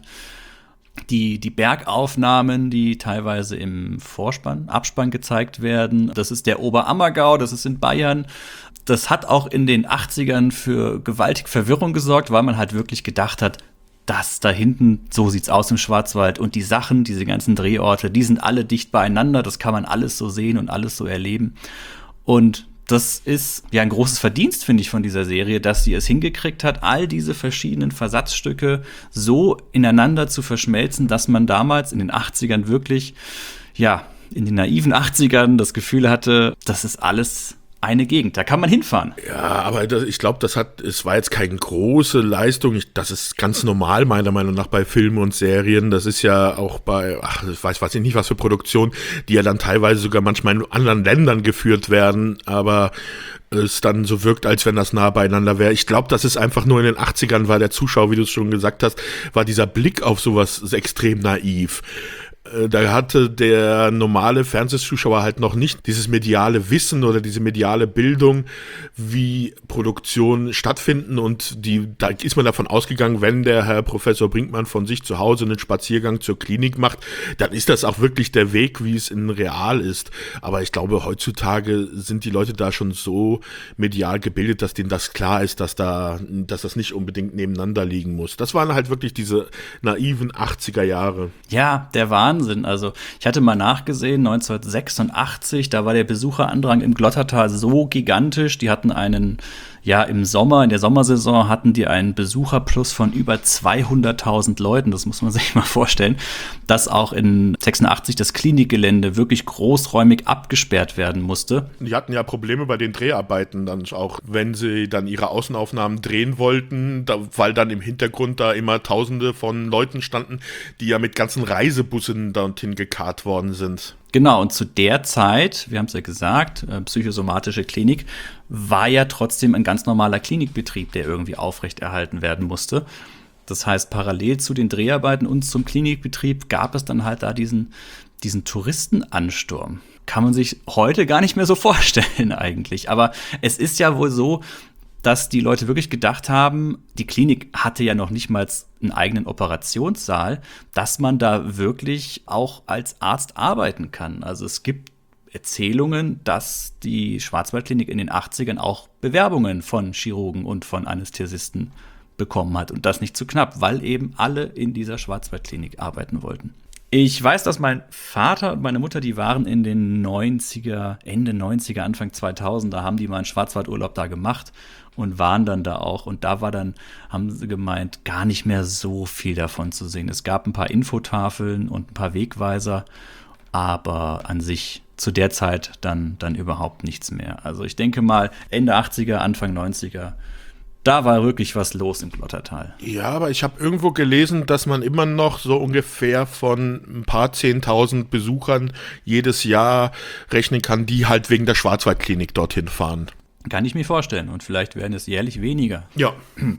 Die, die Bergaufnahmen, die teilweise im Vorspann, Abspann gezeigt werden, das ist der Oberammergau, das ist in Bayern. Das hat auch in den achtzigern für gewaltig Verwirrung gesorgt, weil man halt wirklich gedacht hat, das da hinten, so sieht's aus im Schwarzwald. Und die Sachen, diese ganzen Drehorte, die sind alle dicht beieinander. Das kann man alles so sehen und alles so erleben. Und Das ist ja ein großes Verdienst, finde ich, von dieser Serie, dass sie es hingekriegt hat, all diese verschiedenen Versatzstücke so ineinander zu verschmelzen, dass man damals in den achtzigern wirklich, ja, in den naiven achtzigern das Gefühl hatte, das ist alles eine Gegend, da kann man hinfahren. Ja, aber das, ich glaube, das hat, es war jetzt keine große Leistung. Ich, das ist ganz normal, meiner Meinung nach, bei Filmen und Serien. Das ist ja auch bei, ach, ich weiß, weiß ich nicht, was für Produktionen, die ja dann teilweise sogar manchmal in anderen Ländern geführt werden, aber es dann so wirkt, als wenn das nah beieinander wäre. Ich glaube, das ist einfach nur in den achtzigern, war der Zuschauer, wie du es schon gesagt hast, war dieser Blick auf sowas extrem naiv. Da hatte der normale Fernsehzuschauer halt noch nicht dieses mediale Wissen oder diese mediale Bildung, wie Produktionen stattfinden, und die, da ist man davon ausgegangen, wenn der Herr Professor Brinkmann von sich zu Hause einen Spaziergang zur Klinik macht, dann ist das auch wirklich der Weg, wie es in real ist. Aber ich glaube, heutzutage sind die Leute da schon so medial gebildet, dass denen das klar ist, dass da, dass das nicht unbedingt nebeneinander liegen muss. Das waren halt wirklich diese naiven achtziger Jahre. Ja, der Wahnsinn. Also ich hatte mal nachgesehen, neunzehnhundertsechsundachtzig, da war der Besucherandrang im Glottertal so gigantisch, die hatten einen, ja im Sommer, in der Sommersaison hatten die einen Besucherplus von über zweihunderttausend Leuten, das muss man sich mal vorstellen, dass auch in sechsundachtzig das Klinikgelände wirklich großräumig abgesperrt werden musste. Die hatten ja Probleme bei den Dreharbeiten dann auch, wenn sie dann ihre Außenaufnahmen drehen wollten, da, weil dann im Hintergrund da immer Tausende von Leuten standen, die ja mit ganzen Reisebussen dorthin gekarrt worden sind. Genau, und zu der Zeit, wir haben es ja gesagt, äh, psychosomatische Klinik, war ja trotzdem ein ganz normaler Klinikbetrieb, der irgendwie aufrechterhalten werden musste. Das heißt, parallel zu den Dreharbeiten und zum Klinikbetrieb gab es dann halt da diesen, diesen Touristenansturm. Kann man sich heute gar nicht mehr so vorstellen eigentlich. Aber es ist ja wohl so, dass die Leute wirklich gedacht haben, die Klinik hatte ja noch nicht mal einen eigenen Operationssaal, dass man da wirklich auch als Arzt arbeiten kann. Also es gibt Erzählungen, dass die Schwarzwaldklinik in den achtzigern auch Bewerbungen von Chirurgen und von Anästhesisten bekommen hat. Und das nicht zu knapp, weil eben alle in dieser Schwarzwaldklinik arbeiten wollten. Ich weiß, dass mein Vater und meine Mutter, die waren in den neunziger, Ende neunziger, Anfang zweitausend, da haben die mal einen Schwarzwaldurlaub da gemacht und waren dann da auch. Und da war dann, haben sie gemeint, gar nicht mehr so viel davon zu sehen. Es gab ein paar Infotafeln und ein paar Wegweiser, aber an sich zu der Zeit dann, dann überhaupt nichts mehr. Also ich denke mal, Ende achtziger, Anfang neunziger, da war wirklich was los im Glottertal. Ja, aber ich habe irgendwo gelesen, dass man immer noch so ungefähr von ein paar zehntausend Besuchern jedes Jahr rechnen kann, die halt wegen der Schwarzwaldklinik dorthin fahren. Kann ich mir vorstellen. Und vielleicht werden es jährlich weniger. Ja.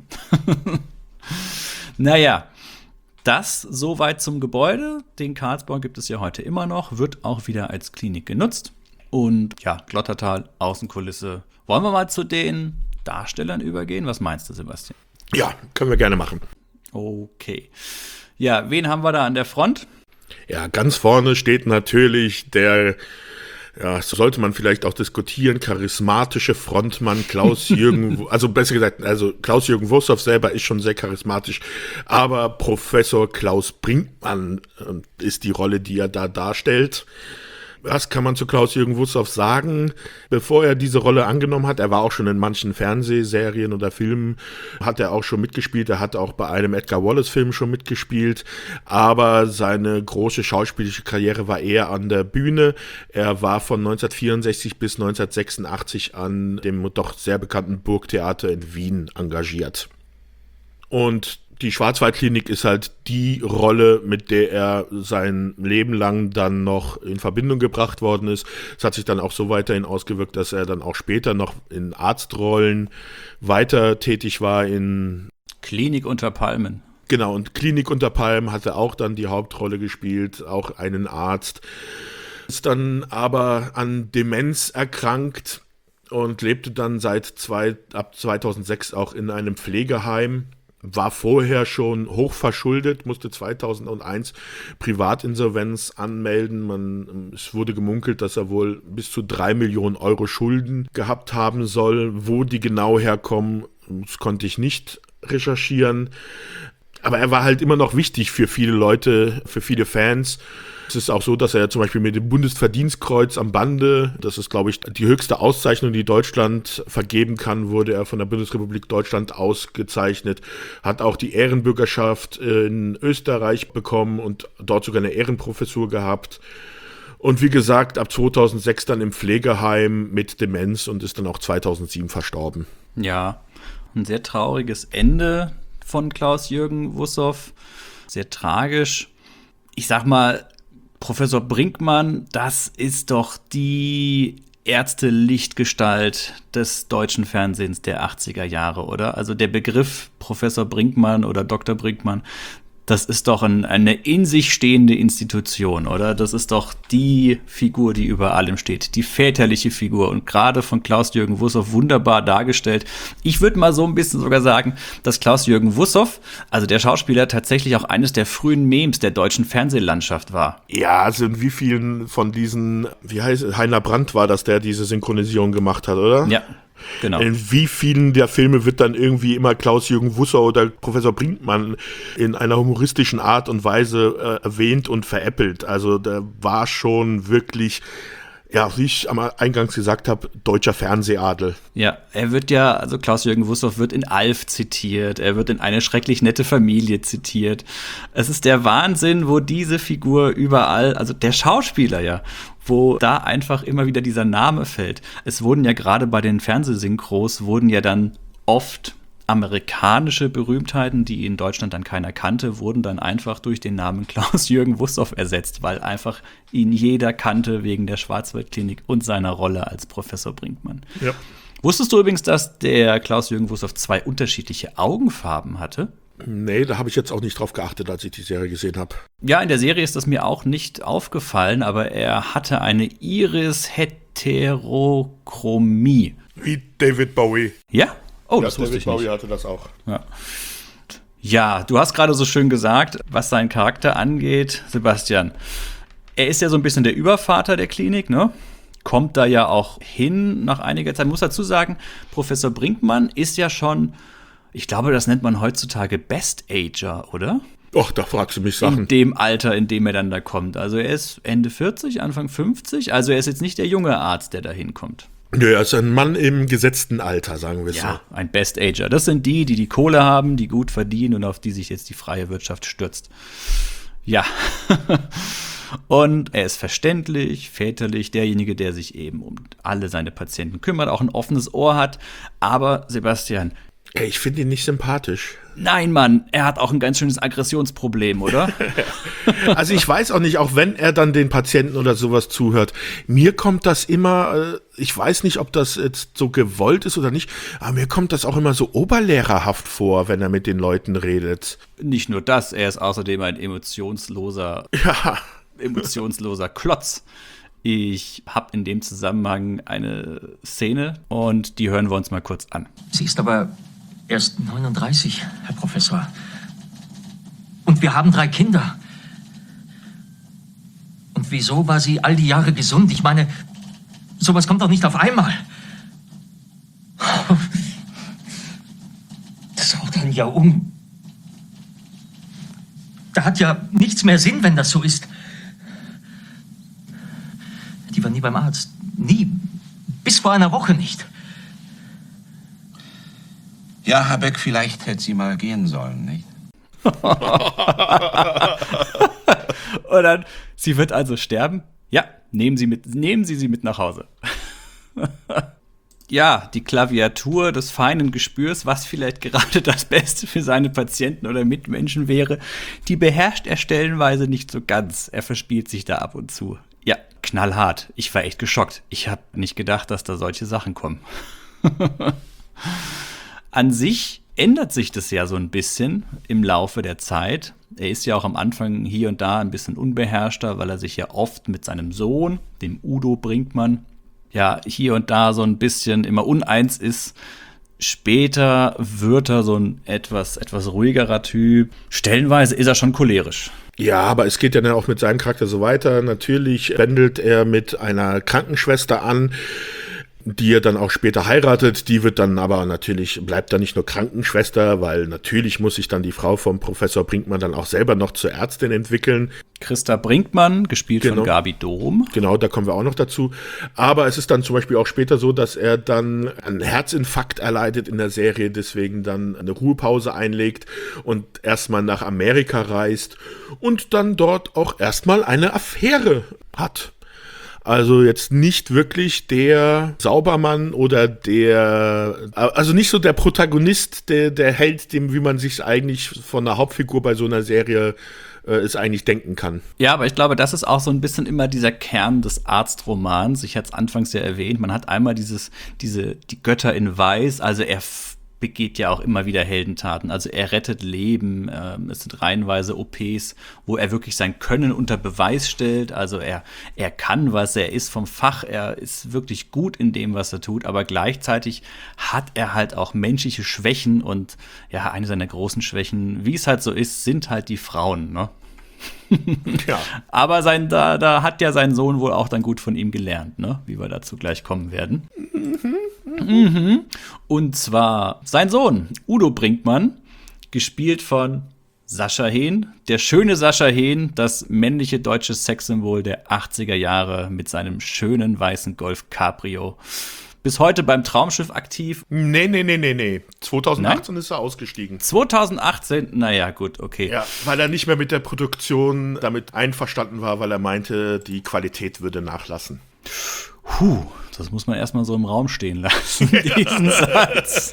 Naja, das soweit zum Gebäude. Den Karlsbau gibt es ja heute immer noch, wird auch wieder als Klinik genutzt. Und ja, Glottertal, Außenkulisse. Wollen wir mal zu den Darstellern übergehen? Was meinst du, Sebastian? Ja, können wir gerne machen. Okay. Ja, wen haben wir da an der Front? Ja, ganz vorne steht natürlich der, ja, so sollte man vielleicht auch diskutieren, charismatische Frontmann Klaus-Jürgen, also besser gesagt, also Klaus-Jürgen Wursow selber ist schon sehr charismatisch, aber Professor Klaus Brinkmann ist die Rolle, die er da darstellt. Was kann man zu Klaus-Jürgen Wursow sagen? Bevor er diese Rolle angenommen hat, er war auch schon in manchen Fernsehserien oder Filmen, hat er auch schon mitgespielt, er hat auch bei einem Edgar Wallace-Film schon mitgespielt, aber seine große schauspielische Karriere war eher an der Bühne. Er war von neunzehnhundertvierundsechzig bis neunzehnhundertsechsundachtzig an dem doch sehr bekannten Burgtheater in Wien engagiert. Und die Schwarzwaldklinik ist halt die Rolle, mit der er sein Leben lang dann noch in Verbindung gebracht worden ist. Es hat sich dann auch so weiterhin ausgewirkt, dass er dann auch später noch in Arztrollen weiter tätig war in Klinik unter Palmen. Genau, und Klinik unter Palmen hat er auch dann die Hauptrolle gespielt, auch einen Arzt. Ist dann aber an Demenz erkrankt und lebte dann seit zwei, ab zweitausendsechs auch in einem Pflegeheim. War vorher schon hochverschuldet, musste zweitausendeins Privatinsolvenz anmelden. Man, es wurde gemunkelt, dass er wohl bis zu drei Millionen Euro Schulden gehabt haben soll. Wo die genau herkommen, das konnte ich nicht recherchieren. Aber er war halt immer noch wichtig für viele Leute, für viele Fans. Es ist auch so, dass er zum Beispiel mit dem Bundesverdienstkreuz am Bande, das ist, glaube ich, die höchste Auszeichnung, die Deutschland vergeben kann, wurde er von der Bundesrepublik Deutschland ausgezeichnet, hat auch die Ehrenbürgerschaft in Österreich bekommen und dort sogar eine Ehrenprofessur gehabt. Und wie gesagt, ab zweitausendsechs dann im Pflegeheim mit Demenz und ist dann auch zweitausendsieben verstorben. Ja, ein sehr trauriges Ende von Klaus-Jürgen Wussow, sehr tragisch. Ich sag mal, Professor Brinkmann, das ist doch die Ärzte-Lichtgestalt des deutschen Fernsehens der achtziger Jahre, oder? Also der Begriff Professor Brinkmann oder Doktor Brinkmann, das ist doch ein, eine in sich stehende Institution, oder? Das ist doch die Figur, die über allem steht, die väterliche Figur und gerade von Klaus-Jürgen Wussow wunderbar dargestellt. Ich würde mal so ein bisschen sogar sagen, dass Klaus-Jürgen Wussow, also der Schauspieler, tatsächlich auch eines der frühen Memes der deutschen Fernsehlandschaft war. Ja, also in wie vielen von diesen, wie heißt es, Heiner Brandt war das, der diese Synchronisierung gemacht hat, oder? Ja. Genau. In wie vielen der Filme wird dann irgendwie immer Klaus-Jürgen Wussow oder Professor Brinkmann in einer humoristischen Art und Weise äh, erwähnt und veräppelt. Also da war schon wirklich, ja, wie ich am Eingangs gesagt habe, deutscher Fernsehadel. Ja, er wird ja, also Klaus-Jürgen Wussow wird in Alf zitiert, er wird in Eine schrecklich nette Familie zitiert. Es ist der Wahnsinn, wo diese Figur überall, also der Schauspieler ja, wo da einfach immer wieder dieser Name fällt. Es wurden ja gerade bei den Fernsehsynchros, wurden ja dann oft amerikanische Berühmtheiten, die in Deutschland dann keiner kannte, wurden dann einfach durch den Namen Klaus-Jürgen Wussow ersetzt, weil einfach ihn jeder kannte wegen der Schwarzwaldklinik und seiner Rolle als Professor Brinkmann. Ja. Wusstest du übrigens, dass der Klaus-Jürgen Wussow zwei unterschiedliche Augenfarben hatte? Nee, da habe ich jetzt auch nicht drauf geachtet, als ich die Serie gesehen habe. Ja, in der Serie ist das mir auch nicht aufgefallen, aber er hatte eine Iris-Heterochromie. Wie David Bowie. Ja? Oh, ja, das wusste David ich Bowie nicht. hatte das auch. Ja. Ja, du hast gerade so schön gesagt, was seinen Charakter angeht, Sebastian. Er ist ja so ein bisschen der Übervater der Klinik, ne? Kommt da ja auch hin nach einiger Zeit. Ich muss dazu sagen, Professor Brinkmann ist ja schon, ich glaube, das nennt man heutzutage Best-Ager, oder? Och, da fragst du mich Sachen. In dem Alter, in dem er dann da kommt. Also er ist Ende vierzig, Anfang fünfzig. Also er ist jetzt nicht der junge Arzt, der da hinkommt. Nö, er ist ein Mann im gesetzten Alter, sagen wir Ja, so. ein Best-Ager. Das sind die, die die Kohle haben, die gut verdienen und auf die sich jetzt die freie Wirtschaft stürzt. Ja. Und er ist verständlich, väterlich, derjenige, der sich eben um alle seine Patienten kümmert, auch ein offenes Ohr hat. Aber Sebastian, Ey, ich finde ihn nicht sympathisch. nein, Mann, er hat auch ein ganz schönes Aggressionsproblem, oder? Also ich weiß auch nicht, auch wenn er dann den Patienten oder sowas zuhört, mir kommt das immer, äh, ich weiß nicht, ob das jetzt so gewollt ist oder nicht, aber mir kommt das auch immer so oberlehrerhaft vor, wenn er mit den Leuten redet. Nicht nur das, er ist außerdem ein emotionsloser, Ja. emotionsloser Klotz. Ich habe in dem Zusammenhang eine Szene und die hören wir uns mal kurz an. Sie ist aber erst neununddreißig, Herr Professor. Und wir haben drei Kinder. Und wieso war sie all die Jahre gesund? Ich meine, sowas kommt doch nicht auf einmal. Das haut dann ja um. Da hat ja nichts mehr Sinn, wenn das so ist. Die war nie beim Arzt. Nie. Bis vor einer Woche nicht. Ja, Herr Beck, vielleicht hätte sie mal gehen sollen, nicht? Und dann, sie wird also sterben? Ja, nehmen Sie, mit, nehmen Sie sie mit nach Hause. Ja, die Klaviatur des feinen Gespürs, was vielleicht gerade das Beste für seine Patienten oder Mitmenschen wäre, die beherrscht er stellenweise nicht so ganz. Er verspielt sich da ab und zu. Ja, knallhart. Ich war echt geschockt. Ich habe nicht gedacht, dass da solche Sachen kommen. An sich ändert sich das ja so ein bisschen im Laufe der Zeit. Er ist ja auch am Anfang hier und da ein bisschen unbeherrschter, weil er sich ja oft mit seinem Sohn, dem Udo Brinkmann, ja hier und da so ein bisschen immer uneins ist. Später wird er so ein etwas, etwas ruhigerer Typ. Stellenweise ist er schon cholerisch. Ja, aber es geht ja dann auch mit seinem Charakter so weiter. Natürlich wendelt er mit einer Krankenschwester an. die er dann auch später heiratet. Die wird dann aber natürlich, bleibt dann nicht nur Krankenschwester, weil natürlich muss sich dann die Frau vom Professor Brinkmann dann auch selber noch zur Ärztin entwickeln. Christa Brinkmann, gespielt Genau. von Gabi Dom. Genau, da kommen wir auch noch dazu. Aber es ist dann zum Beispiel auch später so, dass er dann einen Herzinfarkt erleidet in der Serie, deswegen dann eine Ruhepause einlegt und erstmal nach Amerika reist und dann dort auch erstmal eine Affäre hat. Also jetzt nicht wirklich der Saubermann oder der, also nicht so der Protagonist, der, der Held, dem, wie man sich eigentlich von der Hauptfigur bei so einer Serie äh, es eigentlich denken kann. Ja, aber ich glaube, das ist auch so ein bisschen immer dieser Kern des Arztromans. Ich hatte es anfangs ja erwähnt, man hat einmal dieses, diese, die Götter in Weiß, also er f- begeht ja auch immer wieder Heldentaten. Also er rettet Leben, ähm, es sind reihenweise O Ps, wo er wirklich sein Können unter Beweis stellt. Also er, er kann was, er ist vom Fach, er ist wirklich gut in dem, was er tut, aber gleichzeitig hat er halt auch menschliche Schwächen und ja, eine seiner großen Schwächen, wie es halt so ist, sind halt die Frauen, ne? Ja. Aber sein, da, da hat ja sein Sohn wohl auch dann gut von ihm gelernt, ne? Wie wir dazu gleich kommen werden. Mhm. Mhm. Und zwar sein Sohn, Udo Brinkmann, gespielt von Sascha Hehn. Der schöne Sascha Hehn, das männliche deutsche Sexsymbol der achtziger Jahre mit seinem schönen weißen Golf Cabrio. Bis heute beim Traumschiff aktiv. Nee, nee, nee, nee, nee. zweitausendachtzehn Nein? Ist er ausgestiegen. zweitausendachtzehn, naja, gut, okay. Ja, weil er nicht mehr mit der Produktion damit einverstanden war, weil er meinte, die Qualität würde nachlassen. Puh, das muss man erstmal so im Raum stehen lassen, diesen Satz.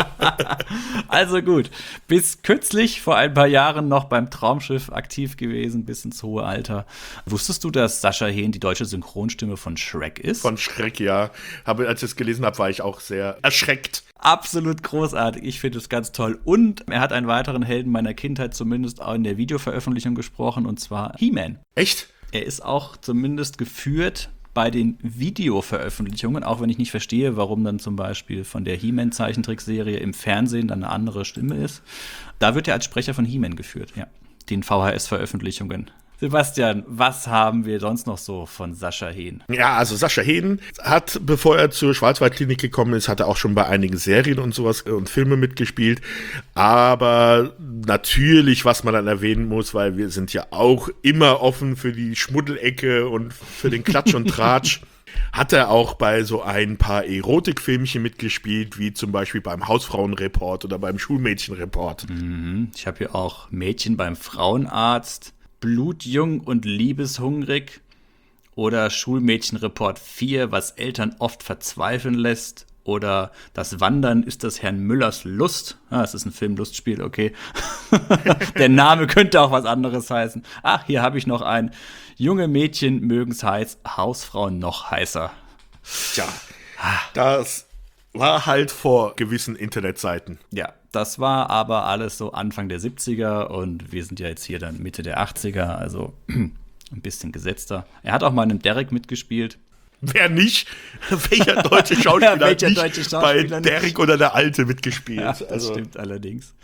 Also gut, bis kürzlich, vor ein paar Jahren noch beim Traumschiff aktiv gewesen, bis ins hohe Alter. Wusstest du, dass Sascha Hehn die deutsche Synchronstimme von Shrek ist? Von Shrek, ja. Habe, als ich es gelesen habe, war ich auch sehr erschreckt. Absolut großartig, ich finde es ganz toll. Und er hat einen weiteren Helden meiner Kindheit zumindest auch in der Videoveröffentlichung gesprochen, und zwar He-Man. Echt? Er ist auch zumindest geführt bei den Videoveröffentlichungen, auch wenn ich nicht verstehe, warum dann zum Beispiel von der He-Man-Zeichentrickserie im Fernsehen dann eine andere Stimme ist. Da wird er als Sprecher von He-Man geführt, ja. Den V H S-Veröffentlichungen. Sebastian, was haben wir sonst noch so von Sascha Hehn? Ja, also Sascha Hehn hat, bevor er zur Schwarzwaldklinik gekommen ist, hat er auch schon bei einigen Serien und sowas und Filme mitgespielt. Aber natürlich, was man dann erwähnen muss, weil wir sind ja auch immer offen für die Schmuddelecke und für den Klatsch und Tratsch, hat er auch bei so ein paar Erotikfilmchen mitgespielt, wie zum Beispiel beim Hausfrauenreport oder beim Schulmädchenreport. Mhm. Ich habe hier auch Mädchen beim Frauenarzt, Blutjung und liebeshungrig oder Schulmädchenreport vier, was Eltern oft verzweifeln lässt, oder Das Wandern ist das Herrn Müllers Lust. Ah, es ist ein Film-Lustspiel, okay. Der Name könnte auch was anderes heißen. Ach, hier habe ich noch ein. Junge Mädchen mögen's heiß, Hausfrauen noch heißer. Tja, das war halt vor gewissen Internetseiten. Ja, das war aber alles so Anfang der siebziger und wir sind ja jetzt hier dann Mitte der achtziger, also ein bisschen gesetzter. Er hat auch mal in einem Derek mitgespielt. Wer nicht? Welcher deutsche Schauspieler Ja, welcher hat nicht deutsche Schauspieler bei nicht? Derek oder der Alte mitgespielt? Ja, das also. stimmt allerdings.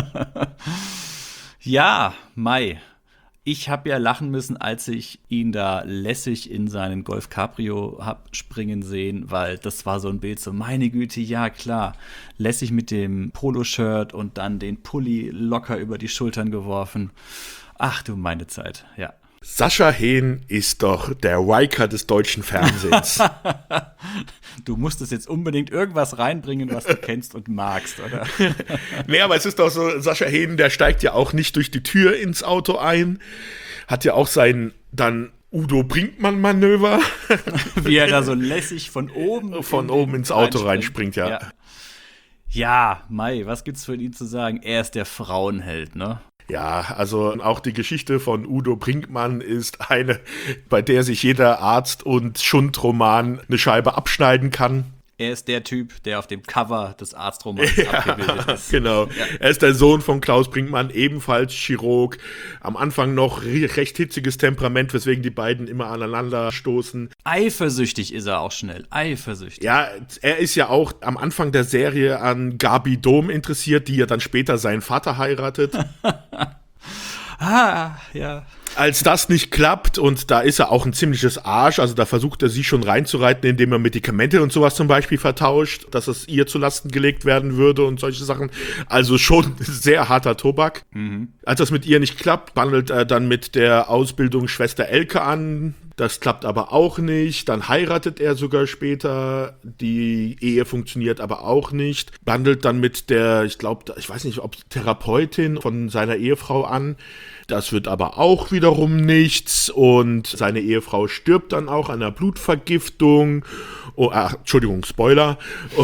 Ja, Mai. Ich habe ja lachen müssen, als ich ihn da lässig in seinen Golf Cabrio hab springen sehen, weil das war so ein Bild, so meine Güte, ja klar, lässig mit dem Poloshirt und dann den Pulli locker über die Schultern geworfen. Ach du meine Zeit, ja. Sascha Hehn ist doch der Riker des deutschen Fernsehens. Du musstest jetzt unbedingt irgendwas reinbringen, was du kennst und magst, oder? Nee, aber es ist doch so, Sascha Hehn, der steigt ja auch nicht durch die Tür ins Auto ein, hat ja auch sein dann Udo Brinkmann-Manöver. Wie er da so lässig von oben Von oben ins Auto reinspringt, ja. ja. Ja, Mai, was gibt's für ihn zu sagen? Er ist der Frauenheld, ne? Ja, also auch die Geschichte von Udo Brinkmann ist eine, bei der sich jeder Arzt- und Schundroman eine Scheibe abschneiden kann. Er ist der Typ, der auf dem Cover des Arztromans ja, abgebildet ist. Genau. Ja. Er ist der Sohn von Klaus Brinkmann, ebenfalls Chirurg. Am Anfang noch recht hitziges Temperament, weswegen die beiden immer aneinander stoßen. Eifersüchtig ist er auch schnell. Eifersüchtig. Ja, er ist ja auch am Anfang der Serie an Gabi Dom interessiert, die ja dann später seinen Vater heiratet. Ah, ja. als das nicht klappt, und da ist er auch ein ziemliches Arsch, also da versucht er sie schon reinzureiten, indem er Medikamente und sowas zum Beispiel vertauscht, dass es ihr zu Lasten gelegt werden würde und solche Sachen. Also schon sehr harter Tobak. Mhm. Als das mit ihr nicht klappt, bandelt er dann mit der Ausbildung Schwester Elke an. Das klappt aber auch nicht. Dann heiratet er sogar später. Die Ehe funktioniert aber auch nicht. Bandelt dann mit der, ich glaube, ich weiß nicht, ob Therapeutin von seiner Ehefrau an. Das wird aber auch wiederum nichts. Und seine Ehefrau stirbt dann auch an einer Blutvergiftung. Oh, ach, Entschuldigung, Spoiler.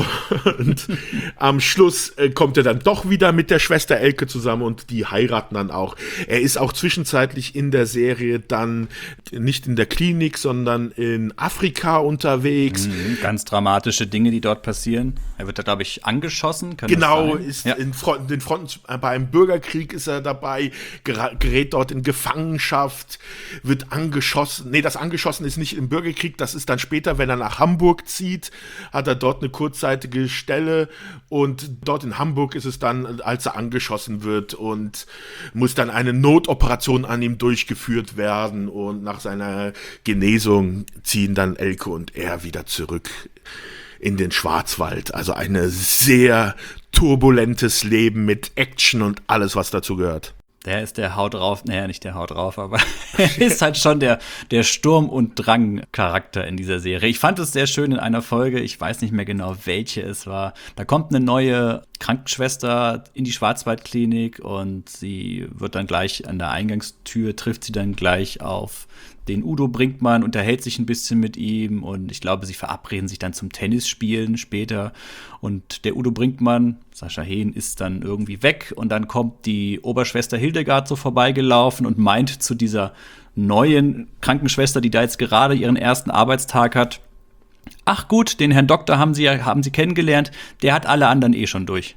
Und am Schluss äh, kommt er dann doch wieder mit der Schwester Elke zusammen und die heiraten dann auch. Er ist auch zwischenzeitlich in der Serie dann nicht in der Klinik, sondern in Afrika unterwegs. Mhm, ganz dramatische Dinge, die dort passieren. Er wird da, glaube ich, angeschossen. Kann genau, das sein? ist ja. in Front, den Fronten, bei einem Bürgerkrieg ist er dabei, gera- gerät dort in Gefangenschaft, wird angeschossen. Nee, das angeschossen ist nicht im Bürgerkrieg, das ist dann später, wenn er nach Hamburg zieht, hat er dort eine kurzzeitige Stelle und dort in Hamburg ist es dann, als er angeschossen wird und muss dann eine Notoperation an ihm durchgeführt werden und nach seiner Genesung ziehen dann Elke und er wieder zurück in den Schwarzwald. Also ein sehr turbulentes Leben mit Action und alles, was dazu gehört. Der ist der Haut drauf, naja, nicht der Haut drauf, aber er ist halt schon der, der Sturm- und Drang-Charakter in dieser Serie. Ich fand es sehr schön in einer Folge, ich weiß nicht mehr genau, welche es war. Da kommt eine neue Krankenschwester in die Schwarzwaldklinik und sie wird dann gleich an der Eingangstür, trifft sie dann gleich auf den Udo Brinkmann, unterhält sich ein bisschen mit ihm und ich glaube, sie verabreden sich dann zum Tennisspielen später. Und der Udo Brinkmann, Sascha Hehn, ist dann irgendwie weg und dann kommt die Oberschwester Hildegard so vorbeigelaufen und meint zu dieser neuen Krankenschwester, die da jetzt gerade ihren ersten Arbeitstag hat: Ach gut, den Herrn Doktor haben Sie ja, haben Sie kennengelernt, der hat alle anderen eh schon durch.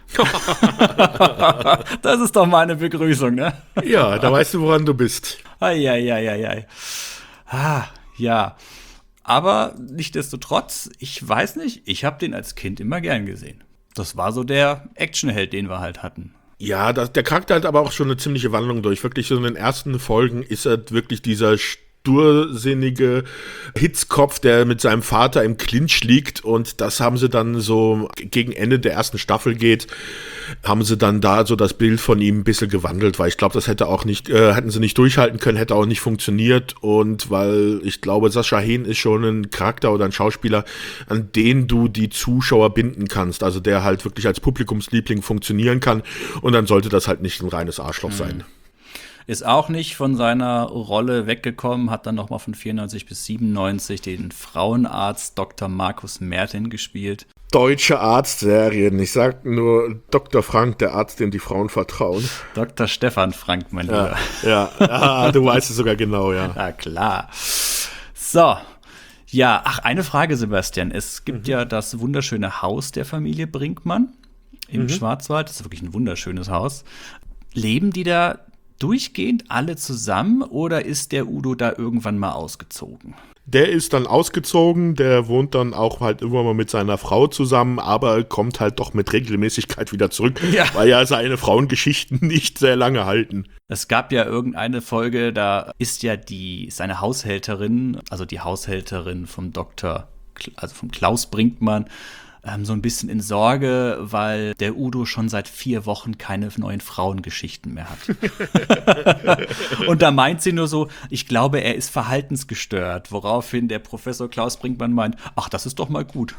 Das ist doch mal eine Begrüßung, ne? Ja, da weißt du, woran du bist. Eieieiei. Ah, ja. Aber nichtsdestotrotz, ich weiß nicht, ich habe den als Kind immer gern gesehen. Das war so der Actionheld, den wir halt hatten. Ja, das, der Charakter hat aber auch schon eine ziemliche Wandlung durch. Wirklich so in den ersten Folgen ist er wirklich dieser stursinnige Hitzkopf, der mit seinem Vater im Clinch liegt, und das haben sie dann so gegen Ende der ersten Staffel geht, haben sie dann da so das Bild von ihm ein bisschen gewandelt, weil ich glaube, das hätte auch nicht, äh, hätten sie nicht durchhalten können, hätte auch nicht funktioniert, und weil ich glaube, Sascha Hehn ist schon ein Charakter oder ein Schauspieler, an den du die Zuschauer binden kannst, also der halt wirklich als Publikumsliebling funktionieren kann, und dann sollte das halt nicht ein reines Arschloch mhm. sein. Ist auch nicht von seiner Rolle weggekommen, hat dann nochmal von vierundneunzig bis siebenundneunzig den Frauenarzt Doktor Markus Mertin gespielt. Deutsche Arztserien, ich sag nur Doktor Frank, der Arzt, dem die Frauen vertrauen. Doktor Stefan Frank, mein Lieber. Ja, ja. Ah, du weißt es sogar genau, ja. Ja, klar. So, ja, ach, eine Frage, Sebastian. Es gibt mhm. ja das wunderschöne Haus der Familie Brinkmann im mhm. Schwarzwald. Das ist wirklich ein wunderschönes Haus. Leben die da durchgehend alle zusammen oder ist der Udo da irgendwann mal ausgezogen? Der ist dann ausgezogen, der wohnt dann auch halt irgendwann mal mit seiner Frau zusammen, aber kommt halt doch mit Regelmäßigkeit wieder zurück, ja. weil ja seine Frauengeschichten nicht sehr lange halten. Es gab ja irgendeine Folge, da ist ja die seine Haushälterin, also die Haushälterin vom Doktor, also vom Klaus Brinkmann, so ein bisschen in Sorge, weil der Udo schon seit vier Wochen keine neuen Frauengeschichten mehr hat. Und da meint sie nur so, ich glaube, er ist verhaltensgestört, woraufhin der Professor Klaus Brinkmann meint, ach, das ist doch mal gut.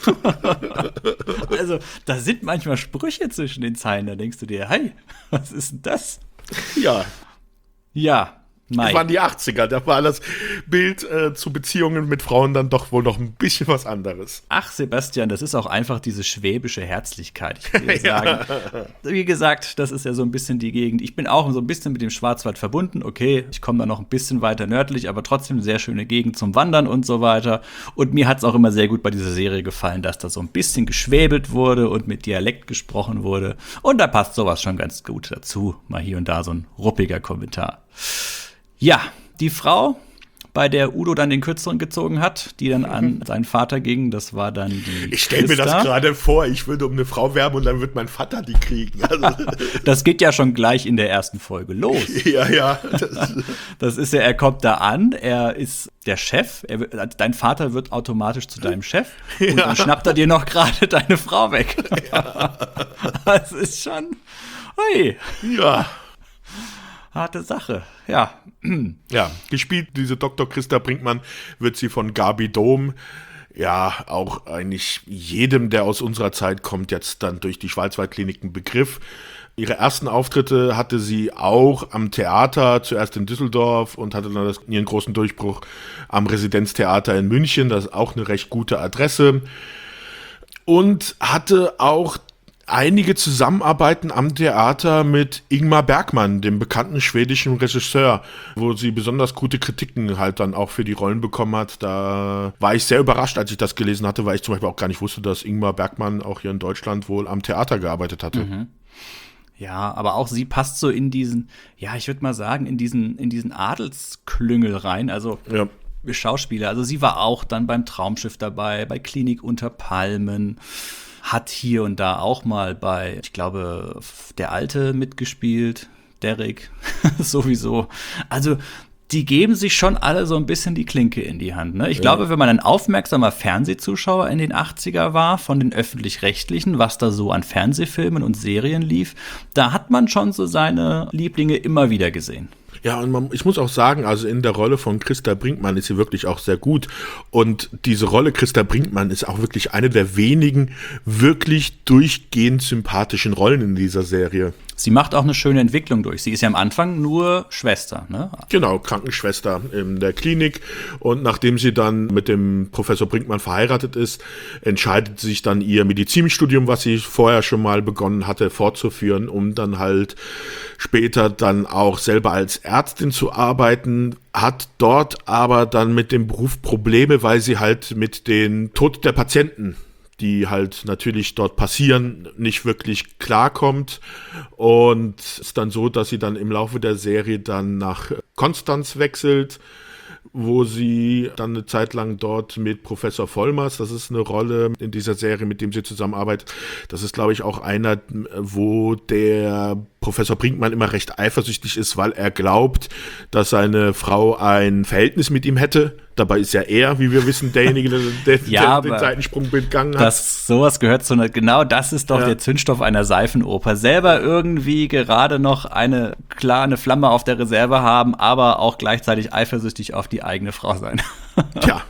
Also, da sind manchmal Sprüche zwischen den Zeilen, da denkst du dir, hey, was ist denn das? Ja. Ja. Nein. Das waren die achtziger, da war das Bild äh, zu Beziehungen mit Frauen dann doch wohl noch ein bisschen was anderes. Ach, Sebastian, das ist auch einfach diese schwäbische Herzlichkeit. Ich will sagen, ja. Wie gesagt, das ist ja so ein bisschen die Gegend. Ich bin auch so ein bisschen mit dem Schwarzwald verbunden. Okay, ich komme da noch ein bisschen weiter nördlich, aber trotzdem eine sehr schöne Gegend zum Wandern und so weiter. Und mir hat es auch immer sehr gut bei dieser Serie gefallen, dass da so ein bisschen geschwäbelt wurde und mit Dialekt gesprochen wurde. Und da passt sowas schon ganz gut dazu. Mal hier und da so ein ruppiger Kommentar. Ja, die Frau bei der Udo dann den Kürzeren gezogen hat, die dann an seinen Vater ging. Das war dann die Ich stelle mir das gerade vor, ich würde um eine Frau werben und dann wird mein Vater die kriegen. Also das geht ja schon gleich in der ersten Folge los. Ja, ja. Das, das ist ja, er kommt da an, er ist der Chef, er, dein Vater wird automatisch zu deinem Chef und ja. dann schnappt er dir noch gerade deine Frau weg. Ja. Das ist schon, ui. Ja. Harte Sache, ja. Ja, gespielt, diese Doktor Christa Brinkmann wird sie von Gabi Dom. Ja, auch eigentlich jedem, der aus unserer Zeit kommt, jetzt dann durch die Schwarzwaldklinik ein Begriff. Ihre ersten Auftritte hatte sie auch am Theater, zuerst in Düsseldorf und hatte dann das, ihren großen Durchbruch am Residenztheater in München. Das ist auch eine recht gute Adresse. Und hatte auch einige Zusammenarbeiten am Theater mit Ingmar Bergman, dem bekannten schwedischen Regisseur, wo sie besonders gute Kritiken halt dann auch für die Rollen bekommen hat. Da war ich sehr überrascht, als ich das gelesen hatte, weil ich zum Beispiel auch gar nicht wusste, dass Ingmar Bergman auch hier in Deutschland wohl am Theater gearbeitet hatte. Mhm. Ja, aber auch sie passt so in diesen, ja, ich würde mal sagen, in diesen, in diesen Adelsklüngel rein, also ja. Schauspieler. Also sie war auch dann beim Traumschiff dabei, bei Klinik unter Palmen, hat hier und da auch mal bei, ich glaube, der Alte mitgespielt, Derek, sowieso. Also die geben sich schon alle so ein bisschen die Klinke in die Hand. Ne? Ich ja. glaube, wenn man ein aufmerksamer Fernsehzuschauer in den achtziger war, von den Öffentlich-Rechtlichen, was da so an Fernsehfilmen und Serien lief, da hat man schon so seine Lieblinge immer wieder gesehen. Ja, und man, ich muss auch sagen, also in der Rolle von Christa Brinkmann ist sie wirklich auch sehr gut. Und diese Rolle Christa Brinkmann ist auch wirklich eine der wenigen wirklich durchgehend sympathischen Rollen in dieser Serie. Sie macht auch eine schöne Entwicklung durch. Sie ist ja am Anfang nur Schwester, ne? Genau, Krankenschwester in der Klinik. Und nachdem sie dann mit dem Professor Brinkmann verheiratet ist, entscheidet sie sich dann ihr Medizinstudium, was sie vorher schon mal begonnen hatte, fortzuführen, um dann halt später dann auch selber als Ärztin zu arbeiten, hat dort aber dann mit dem Beruf Probleme, weil sie halt mit den Tod der Patienten, die halt natürlich dort passieren, nicht wirklich klarkommt. Und es ist dann so, dass sie dann im Laufe der Serie dann nach Konstanz wechselt, wo sie dann eine Zeit lang dort mit Professor Vollmers, das ist eine Rolle in dieser Serie, mit dem sie zusammenarbeitet. Das ist, glaube ich, auch einer, wo der Professor Brinkmann immer recht eifersüchtig ist, weil er glaubt, dass seine Frau ein Verhältnis mit ihm hätte. Dabei ist ja er, wie wir wissen, derjenige, der, ja, der den Seitensprung begangen hat. Das, sowas gehört zu einer, genau das ist doch ja. der Zündstoff einer Seifenoper. Selber irgendwie gerade noch eine, klar, eine Flamme auf der Reserve haben, aber auch gleichzeitig eifersüchtig auf die eigene Frau sein. Tja.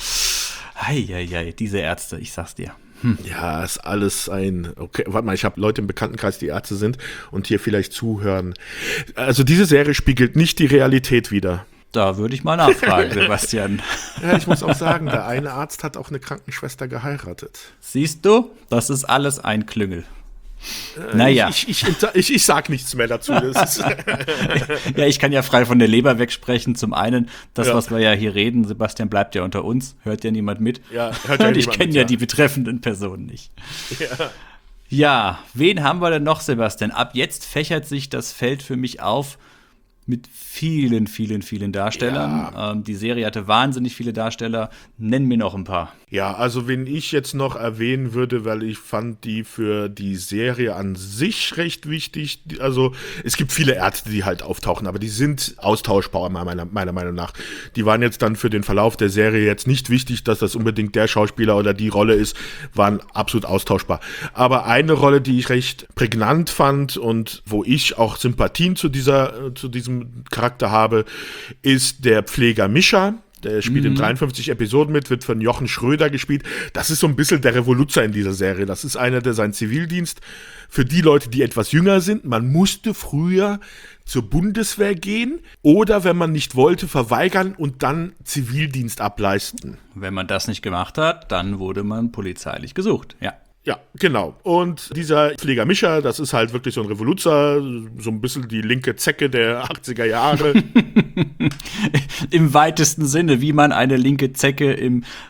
Eieiei, diese Ärzte, ich sag's dir. Hm. Ja, ist alles ein, okay, warte mal, ich habe Leute im Bekanntenkreis, die Ärzte sind und hier vielleicht zuhören. Also diese Serie spiegelt nicht die Realität wider. Da würde ich mal nachfragen, Sebastian. Ja, ich muss auch sagen, der eine Arzt hat auch eine Krankenschwester geheiratet. Siehst du, das ist alles ein Klüngel. Äh, naja. Ich, ich, ich, ich, ich sag nichts mehr dazu. Das ist ja, ich kann ja frei von der Leber wegsprechen. Zum einen, das, ja. was wir ja hier reden, Sebastian, bleibt ja unter uns, hört ja niemand mit. Ja, hört ja Und ich kenne ja, ja die betreffenden Personen nicht. Ja. Ja, wen haben wir denn noch, Sebastian? Ab jetzt fächert sich das Feld für mich auf mit vielen, vielen, vielen Darstellern. Ja. Ähm, die Serie hatte wahnsinnig viele Darsteller. Nenn mir noch ein paar. Ja, also wen ich jetzt noch erwähnen würde, weil ich fand die für die Serie an sich recht wichtig. Also es gibt viele Ärzte, die halt auftauchen, aber die sind austauschbar meiner, meiner Meinung nach. Die waren jetzt dann für den Verlauf der Serie jetzt nicht wichtig, dass das unbedingt der Schauspieler oder die Rolle ist, waren absolut austauschbar. Aber eine Rolle, die ich recht prägnant fand und wo ich auch Sympathien zu dieser, zu diesem Charakter habe, ist der Pfleger Mischa. Der spielt mhm. in dreiundfünfzig Episoden mit, wird von Jochen Schröder gespielt. Das ist so ein bisschen der Revoluzer in dieser Serie. Das ist einer, der seinen Zivildienst für die Leute, die etwas jünger sind. Man musste früher zur Bundeswehr gehen oder, wenn man nicht wollte, verweigern und dann Zivildienst ableisten. Wenn man das nicht gemacht hat, dann wurde man polizeilich gesucht, ja. Ja, genau. Und dieser Pfleger Mischa, das ist halt wirklich so ein Revoluzer, so ein bisschen die linke Zecke der achtziger Jahre. Im weitesten Sinne, wie man eine linke Zecke im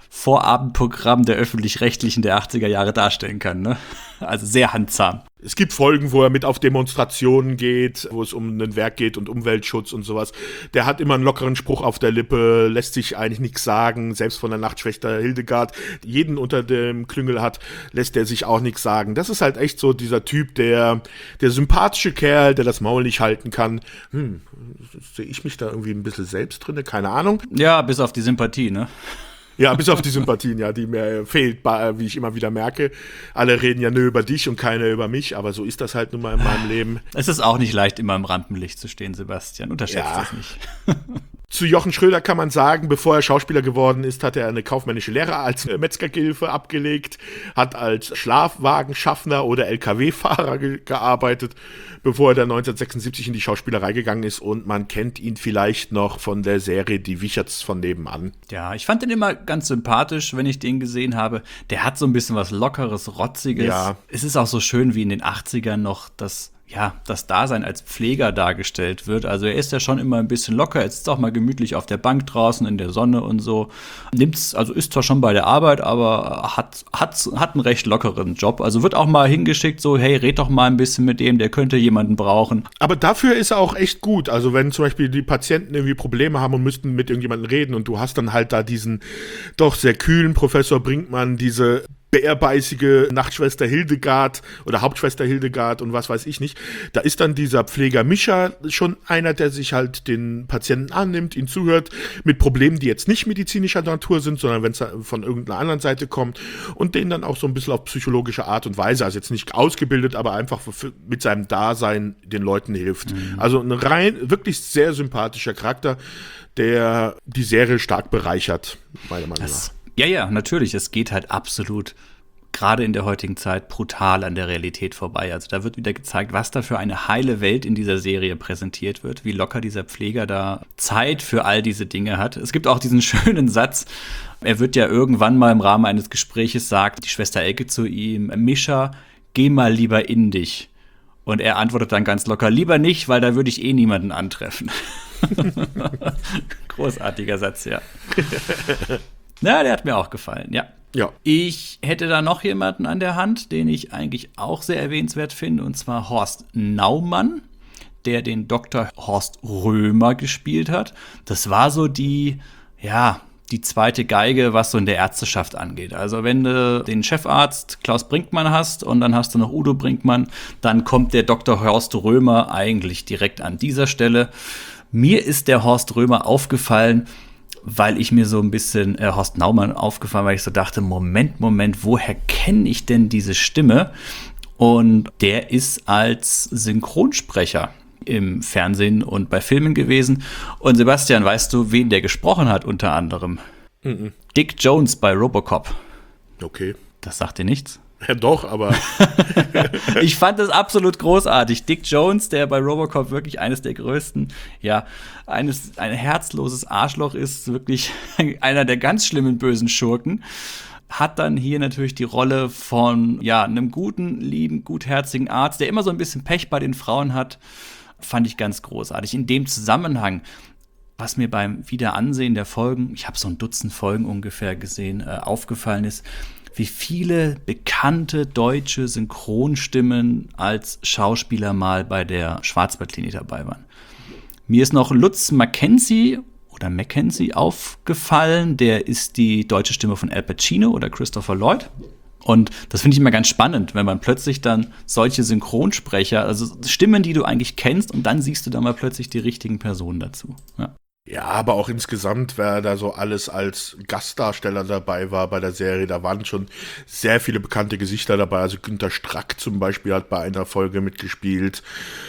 Vorabendprogramm der Öffentlich-Rechtlichen der achtziger Jahre darstellen kann, ne? Also sehr handzahm. Es gibt Folgen, wo er mit auf Demonstrationen geht, wo es um ein Werk geht und Umweltschutz und sowas. Der hat immer einen lockeren Spruch auf der Lippe, lässt sich eigentlich nichts sagen, selbst von der Nachtschwester Hildegard. Jeden unter dem Klüngel hat, lässt er sich auch nichts sagen. Das ist halt echt so dieser Typ, der, der sympathische Kerl, der das Maul nicht halten kann. Hm, sehe ich mich da irgendwie ein bisschen selbst drin? Keine Ahnung. Ja, bis auf die Sympathie, ne? Ja, bis auf die Sympathien, ja, die mir fehlt, wie ich immer wieder merke. Alle reden ja nur über dich und keiner über mich, aber so ist das halt nun mal in meinem Leben. Es ist auch nicht leicht, immer im Rampenlicht zu stehen, Sebastian. Unterschätzt Ja. das nicht. Zu Jochen Schröder kann man sagen, bevor er Schauspieler geworden ist, hat er eine kaufmännische Lehre als Metzgergehilfe abgelegt, hat als Schlafwagenschaffner oder L K W-Fahrer ge- gearbeitet, bevor er dann neunzehnhundertsechsundsiebzig in die Schauspielerei gegangen ist, und man kennt ihn vielleicht noch von der Serie Die Wicherts von nebenan. Ja, ich fand den immer ganz sympathisch, wenn ich den gesehen habe. Der hat so ein bisschen was Lockeres, Rotziges. Ja. Es ist auch so schön, wie in den achtzigern noch das, ja, das Dasein als Pfleger dargestellt wird. Also er ist ja schon immer ein bisschen locker, er sitzt auch mal gemütlich auf der Bank draußen in der Sonne und so. Nimmt's, also ist zwar schon bei der Arbeit, aber hat, hat, hat einen recht lockeren Job. Also wird auch mal hingeschickt, so, hey, red doch mal ein bisschen mit dem, der könnte jemanden brauchen. Aber dafür ist er auch echt gut. Also wenn zum Beispiel die Patienten irgendwie Probleme haben und müssten mit irgendjemandem reden und du hast dann halt da diesen doch sehr kühlen Professor Brinkmann, diese bärbeißige Nachtschwester Hildegard oder Hauptschwester Hildegard und was weiß ich nicht. Da ist dann dieser Pfleger Mischa schon einer, der sich halt den Patienten annimmt, ihn zuhört, mit Problemen, die jetzt nicht medizinischer Natur sind, sondern wenn es von irgendeiner anderen Seite kommt, und den dann auch so ein bisschen auf psychologische Art und Weise, also jetzt nicht ausgebildet, aber einfach für, mit seinem Dasein den Leuten hilft. Mhm. Also ein rein, wirklich sehr sympathischer Charakter, der die Serie stark bereichert, meiner Meinung Das, nach. ja, ja, natürlich. Es geht halt absolut, gerade in der heutigen Zeit, brutal an der Realität vorbei. Also da wird wieder gezeigt, was da für eine heile Welt in dieser Serie präsentiert wird, wie locker dieser Pfleger da Zeit für all diese Dinge hat. Es gibt auch diesen schönen Satz, er wird ja irgendwann mal im Rahmen eines Gespräches sagt, die Schwester Elke zu ihm, Mischa, geh mal lieber in dich. Und er antwortet dann ganz locker, lieber nicht, weil da würde ich eh niemanden antreffen. Großartiger Satz, ja. Na, der hat mir auch gefallen, ja. Ja. Ich hätte da noch jemanden an der Hand, den ich eigentlich auch sehr erwähnenswert finde, und zwar Horst Naumann, der den Doktor Horst Römer gespielt hat. Das war so die, ja, die zweite Geige, was so in der Ärzteschaft angeht. Also wenn du den Chefarzt Klaus Brinkmann hast und dann hast du noch Udo Brinkmann, dann kommt der Doktor Horst Römer eigentlich direkt an dieser Stelle. Mir ist der Horst Römer aufgefallen, weil ich mir so ein bisschen äh, Horst Naumann aufgefallen, weil ich so dachte, Moment, Moment, woher kenne ich denn diese Stimme? Und der ist als Synchronsprecher im Fernsehen und bei Filmen gewesen. Und Sebastian, weißt du, wen der gesprochen hat unter anderem? Mhm. Dick Jones bei Robocop. Okay. Das sagt dir nichts? Ja, doch, aber Ich fand das absolut großartig. Dick Jones, der bei Robocop wirklich eines der größten, ja, eines, ein herzloses Arschloch ist, wirklich einer der ganz schlimmen bösen Schurken, hat dann hier natürlich die Rolle von, ja, einem guten, lieben, gutherzigen Arzt, der immer so ein bisschen Pech bei den Frauen hat. Fand ich ganz großartig. In dem Zusammenhang, was mir beim Wiederansehen der Folgen, ich habe so ein Dutzend Folgen ungefähr gesehen, äh, aufgefallen ist, wie viele bekannte deutsche Synchronstimmen als Schauspieler mal bei der Schwarzwaldklinik dabei waren. Mir ist noch Lutz Mackenzie oder Mackenzie aufgefallen, der ist die deutsche Stimme von Al Pacino oder Christopher Lloyd. Und das finde ich immer ganz spannend, wenn man plötzlich dann solche Synchronsprecher, also Stimmen, die du eigentlich kennst, und dann siehst du da mal plötzlich die richtigen Personen dazu. Ja. ja, aber auch insgesamt, wer da so alles als Gastdarsteller dabei war bei der Serie, da waren schon sehr viele bekannte Gesichter dabei. Also Günter Strack zum Beispiel hat bei einer Folge mitgespielt.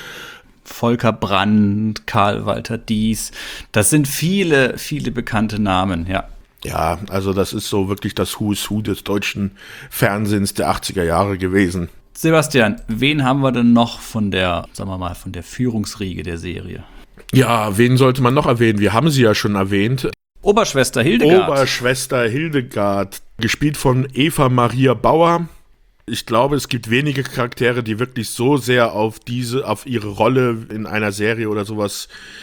Volker Brandt, Karl Walter Dies, das sind viele, viele bekannte Namen, ja. Ja, also das ist so wirklich das Who is Who des deutschen Fernsehens der achtziger Jahre gewesen. Sebastian, wen haben wir denn noch von der, sagen wir mal, von der Führungsriege der Serie? Ja, wen sollte man noch erwähnen? Wir haben sie ja schon erwähnt. Oberschwester Hildegard. Oberschwester Hildegard, gespielt von Eva Maria Bauer. Ich glaube, es gibt wenige Charaktere, die wirklich so sehr auf diese, auf ihre Rolle in einer Serie oder sowas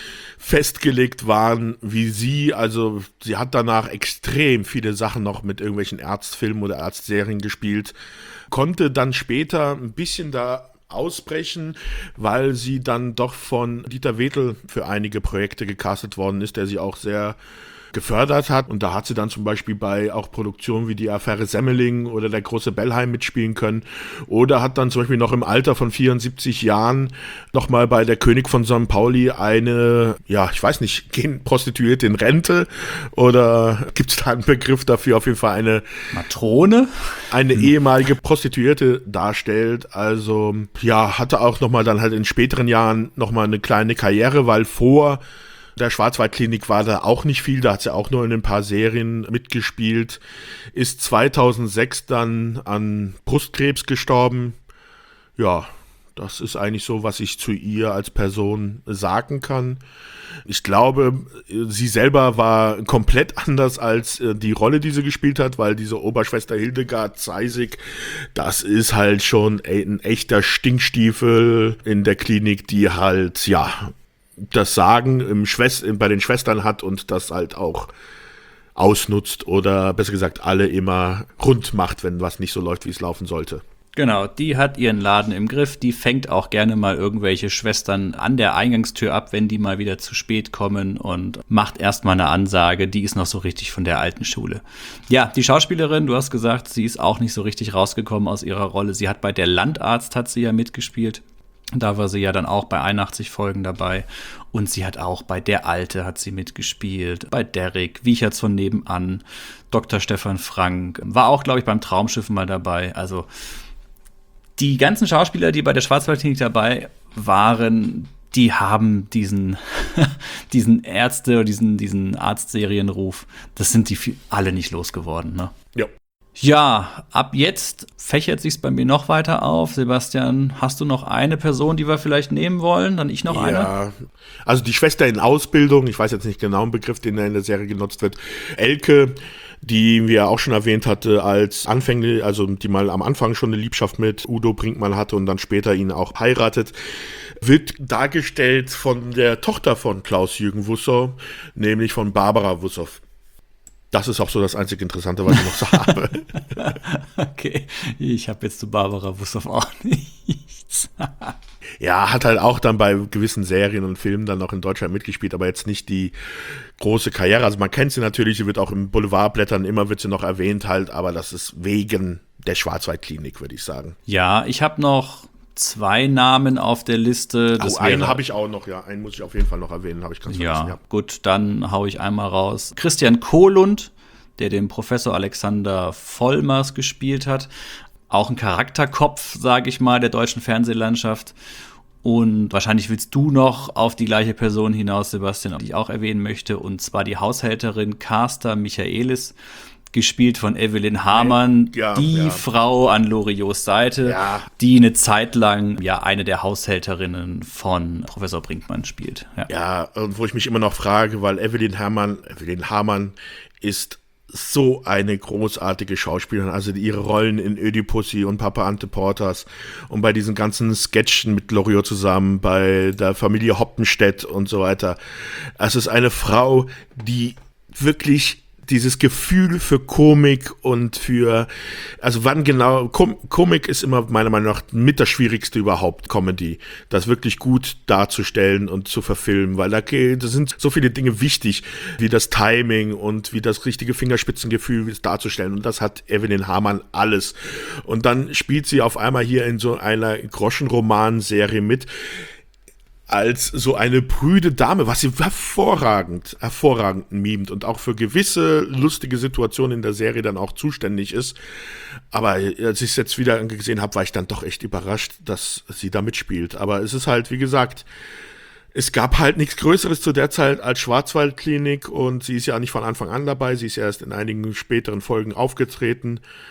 festgelegt waren wie sie. Also sie hat danach extrem viele Sachen noch mit irgendwelchen Arztfilmen oder Arztserien gespielt, konnte dann später ein bisschen da ausbrechen, weil sie dann doch von Dieter Wedel für einige Projekte gecastet worden ist, der sie auch sehr gefördert hat, und da hat sie dann zum Beispiel bei auch Produktionen wie die Affäre Semmeling oder der große Bellheim mitspielen können, oder hat dann zum Beispiel noch im Alter von vierundsiebzig Jahren nochmal bei der König von Sankt Pauli eine, ja, ich weiß nicht, gehen Prostituierte in Rente, oder gibt es da einen Begriff dafür, auf jeden Fall eine Matrone? Eine hm. ehemalige Prostituierte darstellt, also ja, hatte auch nochmal dann halt in späteren Jahren nochmal eine kleine Karriere, weil vor der Schwarzwaldklinik war da auch nicht viel, da hat sie auch nur in ein paar Serien mitgespielt, ist zweitausendsechs dann an Brustkrebs gestorben. Ja, das ist eigentlich so, was ich zu ihr als Person sagen kann. Ich glaube, sie selber war komplett anders als die Rolle, die sie gespielt hat, weil diese Oberschwester Hildegard Zeisig, das ist halt schon ein echter Stinkstiefel in der Klinik, die halt, ja, das Sagen im Schwest- bei den Schwestern hat und das halt auch ausnutzt oder besser gesagt alle immer rund macht, wenn was nicht so läuft, wie es laufen sollte. Genau, die hat ihren Laden im Griff, die fängt auch gerne mal irgendwelche Schwestern an der Eingangstür ab, wenn die mal wieder zu spät kommen, und macht erstmal eine Ansage, die ist noch so richtig von der alten Schule. Ja, die Schauspielerin, du hast gesagt, sie ist auch nicht so richtig rausgekommen aus ihrer Rolle. Sie hat bei Der Landarzt hat sie ja mitgespielt. Da war sie ja dann auch bei einundachtzig Folgen dabei. Und sie hat auch bei Der Alte hat sie mitgespielt, bei Derrick, Wiecherts von nebenan, Doktor Stefan Frank, war auch, glaube ich, beim Traumschiff mal dabei. Also die ganzen Schauspieler, die bei der Schwarzwaldklinik dabei waren, die haben diesen, diesen Ärzte- oder diesen, diesen Arztserienruf, das sind die alle nicht losgeworden, ne? Ja. Ja, ab jetzt fächert sich's bei mir noch weiter auf. Sebastian, hast du noch eine Person, die wir vielleicht nehmen wollen? Dann ich noch eine? Ja, also die Schwester in Ausbildung, ich weiß jetzt nicht genau den Begriff, den in der Serie genutzt wird, Elke, die wir auch schon erwähnt hatte, als Anfänglich, also die mal am Anfang schon eine Liebschaft mit Udo Brinkmann hatte und dann später ihn auch heiratet, wird dargestellt von der Tochter von Klaus-Jürgen Wussow, nämlich von Barbara Wussow. Das ist auch so das einzige Interessante, was ich noch so habe. Okay, ich habe jetzt zu Barbara Wussow auch nichts. Ja, hat halt auch dann bei gewissen Serien und Filmen dann auch in Deutschland mitgespielt, aber jetzt nicht die große Karriere. Also man kennt sie natürlich, sie wird auch im Boulevardblättern, immer wird sie noch erwähnt halt, aber das ist wegen der Schwarzwaldklinik, würde ich sagen. Ja, ich habe noch zwei Namen auf der Liste. Das oh, einen habe ich auch noch, ja. Einen muss ich auf jeden Fall noch erwähnen, habe ich ganz ja, vergessen. Ja, gut, dann hau ich einmal raus. Christian Kohlund, der den Professor Alexander Vollmers gespielt hat. Auch ein Charakterkopf, sage ich mal, der deutschen Fernsehlandschaft. Und wahrscheinlich willst du noch auf die gleiche Person hinaus, Sebastian, die ich auch erwähnen möchte. Und zwar die Haushälterin Carsta Michaelis, gespielt von Evelyn Hamann, ja, die ja. Frau an Loriots Seite, ja. die eine Zeit lang ja eine der Haushälterinnen von Professor Brinkmann spielt. Ja, ja, und wo ich mich immer noch frage, weil Evelyn Hamann, Evelyn Hamann ist so eine großartige Schauspielerin, also ihre Rollen in Ödipussy und Papa Ante Portas und bei diesen ganzen Sketchen mit Loriot zusammen, bei der Familie Hoppenstedt und so weiter. Es ist eine Frau, die wirklich dieses Gefühl für Komik und für, also wann genau, Kom- Komik ist immer meiner Meinung nach mit das Schwierigste überhaupt, Comedy, das wirklich gut darzustellen und zu verfilmen, weil da, da sind so viele Dinge wichtig, wie das Timing und wie das richtige Fingerspitzengefühl darzustellen, und das hat Evelyn Hamann alles. Und dann spielt sie auf einmal hier in so einer Groschenroman-Serie mit, als so eine prüde Dame, was sie hervorragend, hervorragend mimt und auch für gewisse lustige Situationen in der Serie dann auch zuständig ist. Aber als ich es jetzt wieder gesehen habe, war ich dann doch echt überrascht, dass sie da mitspielt. Aber es ist halt, wie gesagt, es gab halt nichts Größeres zu der Zeit als Schwarzwaldklinik, und sie ist ja nicht von Anfang an dabei, sie ist erst in einigen späteren Folgen aufgetreten.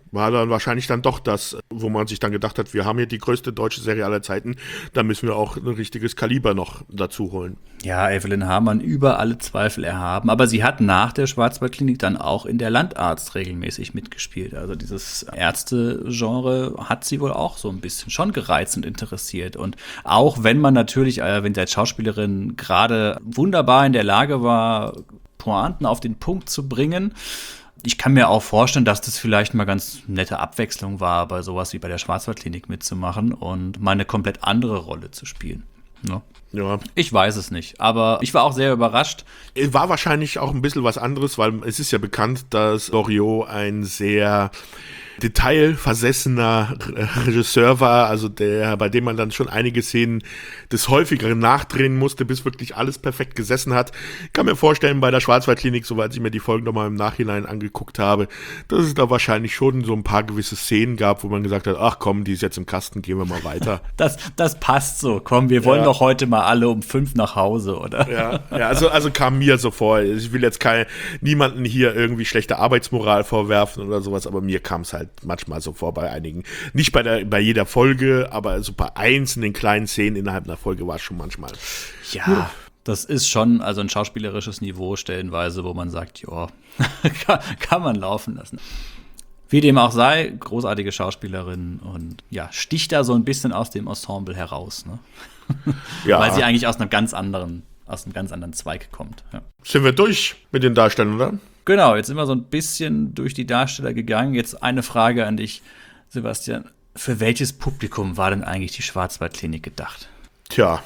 war dann wahrscheinlich dann doch das, wo man sich dann gedacht hat, wir haben hier die größte deutsche Serie aller Zeiten, da müssen wir auch ein richtiges Kaliber noch dazu holen. Ja, Evelyn Hamann über alle Zweifel erhaben, aber sie hat nach der Schwarzwaldklinik dann auch in der Landarzt regelmäßig mitgespielt. Also dieses Ärzte-Genre hat sie wohl auch so ein bisschen schon gereizt und interessiert. Und auch wenn man natürlich, äh, wenn sie als Schauspielerin gerade wunderbar in der Lage war, Pointen auf den Punkt zu bringen, ich kann mir auch vorstellen, dass das vielleicht mal ganz nette Abwechslung war, bei sowas wie bei der Schwarzwaldklinik mitzumachen und mal eine komplett andere Rolle zu spielen. Ja. Ja. Ich weiß es nicht, aber ich war auch sehr überrascht. War wahrscheinlich auch ein bisschen was anderes, weil es ist ja bekannt, dass Loriot ein sehr detailversessener Regisseur war, also der, bei dem man dann schon einige Szenen des Häufigeren nachdrehen musste, bis wirklich alles perfekt gesessen hat. Ich kann mir vorstellen, bei der Schwarzwaldklinik, soweit ich mir die Folgen nochmal im Nachhinein angeguckt habe, dass es da wahrscheinlich schon so ein paar gewisse Szenen gab, wo man gesagt hat, ach komm, die ist jetzt im Kasten, gehen wir mal weiter. Das, das passt so, komm, wir wollen Ja. doch heute mal alle um fünf nach Hause, oder? Ja, ja also, also kam mir so vor, ich will jetzt kein, niemanden hier irgendwie schlechte Arbeitsmoral vorwerfen oder sowas, aber mir kam es halt manchmal so vor bei einigen, nicht bei der, bei jeder Folge, aber so bei einzelnen kleinen Szenen innerhalb einer Folge war es schon manchmal. Ja, das ist schon also ein schauspielerisches Niveau stellenweise, wo man sagt, ja, kann, kann man laufen lassen. Wie dem auch sei, großartige Schauspielerin und ja, sticht da so ein bisschen aus dem Ensemble heraus, ne? Ja. Weil sie eigentlich aus einem ganz anderen, aus einem ganz anderen Zweig kommt. Ja. Sind wir durch mit den Darstellern, oder? Genau, jetzt sind wir so ein bisschen durch die Darsteller gegangen. Jetzt eine Frage an dich, Sebastian. Für welches Publikum war denn eigentlich die Schwarzwaldklinik gedacht? Tja,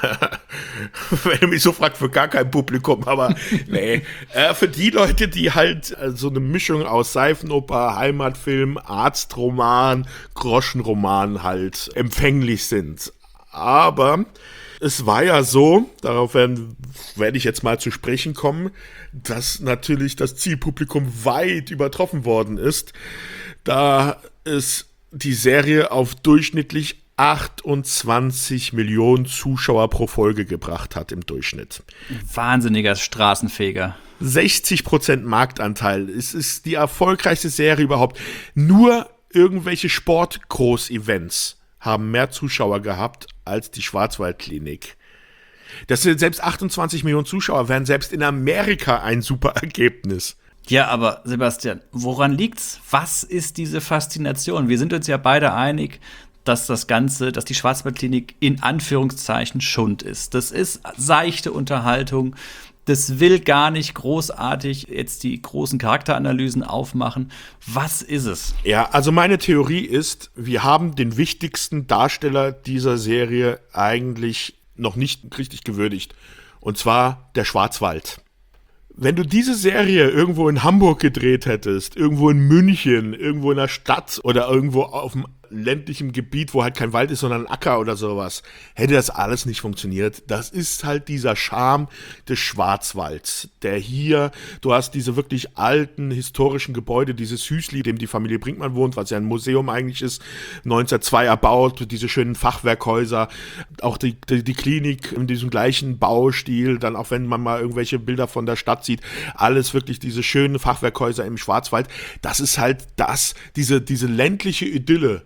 wenn du mich so fragst, für gar kein Publikum, aber nee, äh, für die Leute, die halt äh, so eine Mischung aus Seifenoper, Heimatfilm, Arztroman, Groschenroman halt empfänglich sind. Aber es war ja so, darauf werden, werde ich jetzt mal zu sprechen kommen, dass natürlich das Zielpublikum weit übertroffen worden ist, da es die Serie auf durchschnittlich achtundzwanzig Millionen Zuschauer pro Folge gebracht hat im Durchschnitt. Wahnsinniger Straßenfeger. sechzig Prozent Marktanteil. Es ist die erfolgreichste Serie überhaupt. Nur irgendwelche Sportgroß-Events haben mehr Zuschauer gehabt als die Schwarzwaldklinik. Das sind selbst achtundzwanzig Millionen Zuschauer, wären selbst in Amerika ein super Ergebnis. Ja, aber Sebastian, woran liegt's? Was ist diese Faszination? Wir sind uns ja beide einig, dass das Ganze, dass die Schwarzwaldklinik in Anführungszeichen Schund ist. Das ist seichte Unterhaltung. Das will gar nicht großartig jetzt die großen Charakteranalysen aufmachen. Was ist es? Ja, also meine Theorie ist, wir haben den wichtigsten Darsteller dieser Serie eigentlich noch nicht richtig gewürdigt. Und zwar der Schwarzwald. Wenn du diese Serie irgendwo in Hamburg gedreht hättest, irgendwo in München, irgendwo in der Stadt oder irgendwo auf dem ländlichen Gebiet, wo halt kein Wald ist, sondern ein Acker oder sowas, hätte das alles nicht funktioniert. Das ist halt dieser Charme des Schwarzwalds, der hier, du hast diese wirklich alten, historischen Gebäude, dieses Hüsli, dem die Familie Brinkmann wohnt, was ja ein Museum eigentlich ist, neunzehnhundertzwei erbaut, diese schönen Fachwerkhäuser, auch die, die, die Klinik in diesem gleichen Baustil, dann auch wenn man mal irgendwelche Bilder von der Stadt sieht, alles wirklich diese schönen Fachwerkhäuser im Schwarzwald, das ist halt das, diese, diese ländliche Idylle,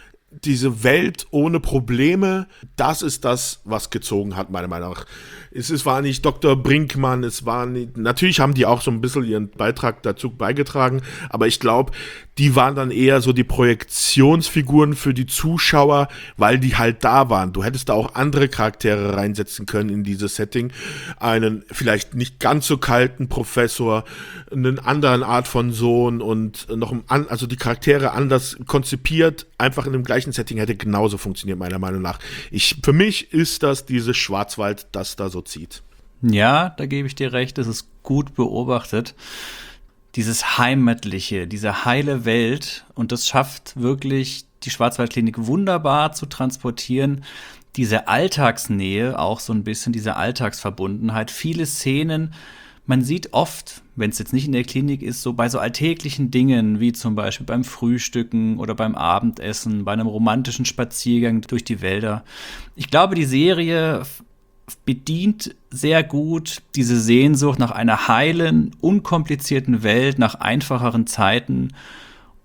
diese Welt ohne Probleme, das ist das, was gezogen hat, meiner Meinung nach. Es, es war nicht Doktor Brinkmann, es war nicht, natürlich haben die auch so ein bisschen ihren Beitrag dazu beigetragen, aber ich glaube, die waren dann eher so die Projektionsfiguren für die Zuschauer, weil die halt da waren. Du hättest da auch andere Charaktere reinsetzen können in dieses Setting. Einen vielleicht nicht ganz so kalten Professor, einen anderen Art von Sohn und noch ein, also die Charaktere anders konzipiert, einfach in dem gleichen Setting hätte genauso funktioniert, meiner Meinung nach. Ich, für mich ist das dieses Schwarzwald, das da so zieht. Ja, da gebe ich dir recht, das ist gut beobachtet. Dieses Heimatliche, diese heile Welt, und das schafft wirklich die Schwarzwaldklinik wunderbar zu transportieren. Diese Alltagsnähe, auch so ein bisschen diese Alltagsverbundenheit, viele Szenen. Man sieht oft, wenn es jetzt nicht in der Klinik ist, so bei so alltäglichen Dingen, wie zum Beispiel beim Frühstücken oder beim Abendessen, bei einem romantischen Spaziergang durch die Wälder. Ich glaube, die Serie bedient sehr gut diese Sehnsucht nach einer heilen, unkomplizierten Welt, nach einfacheren Zeiten.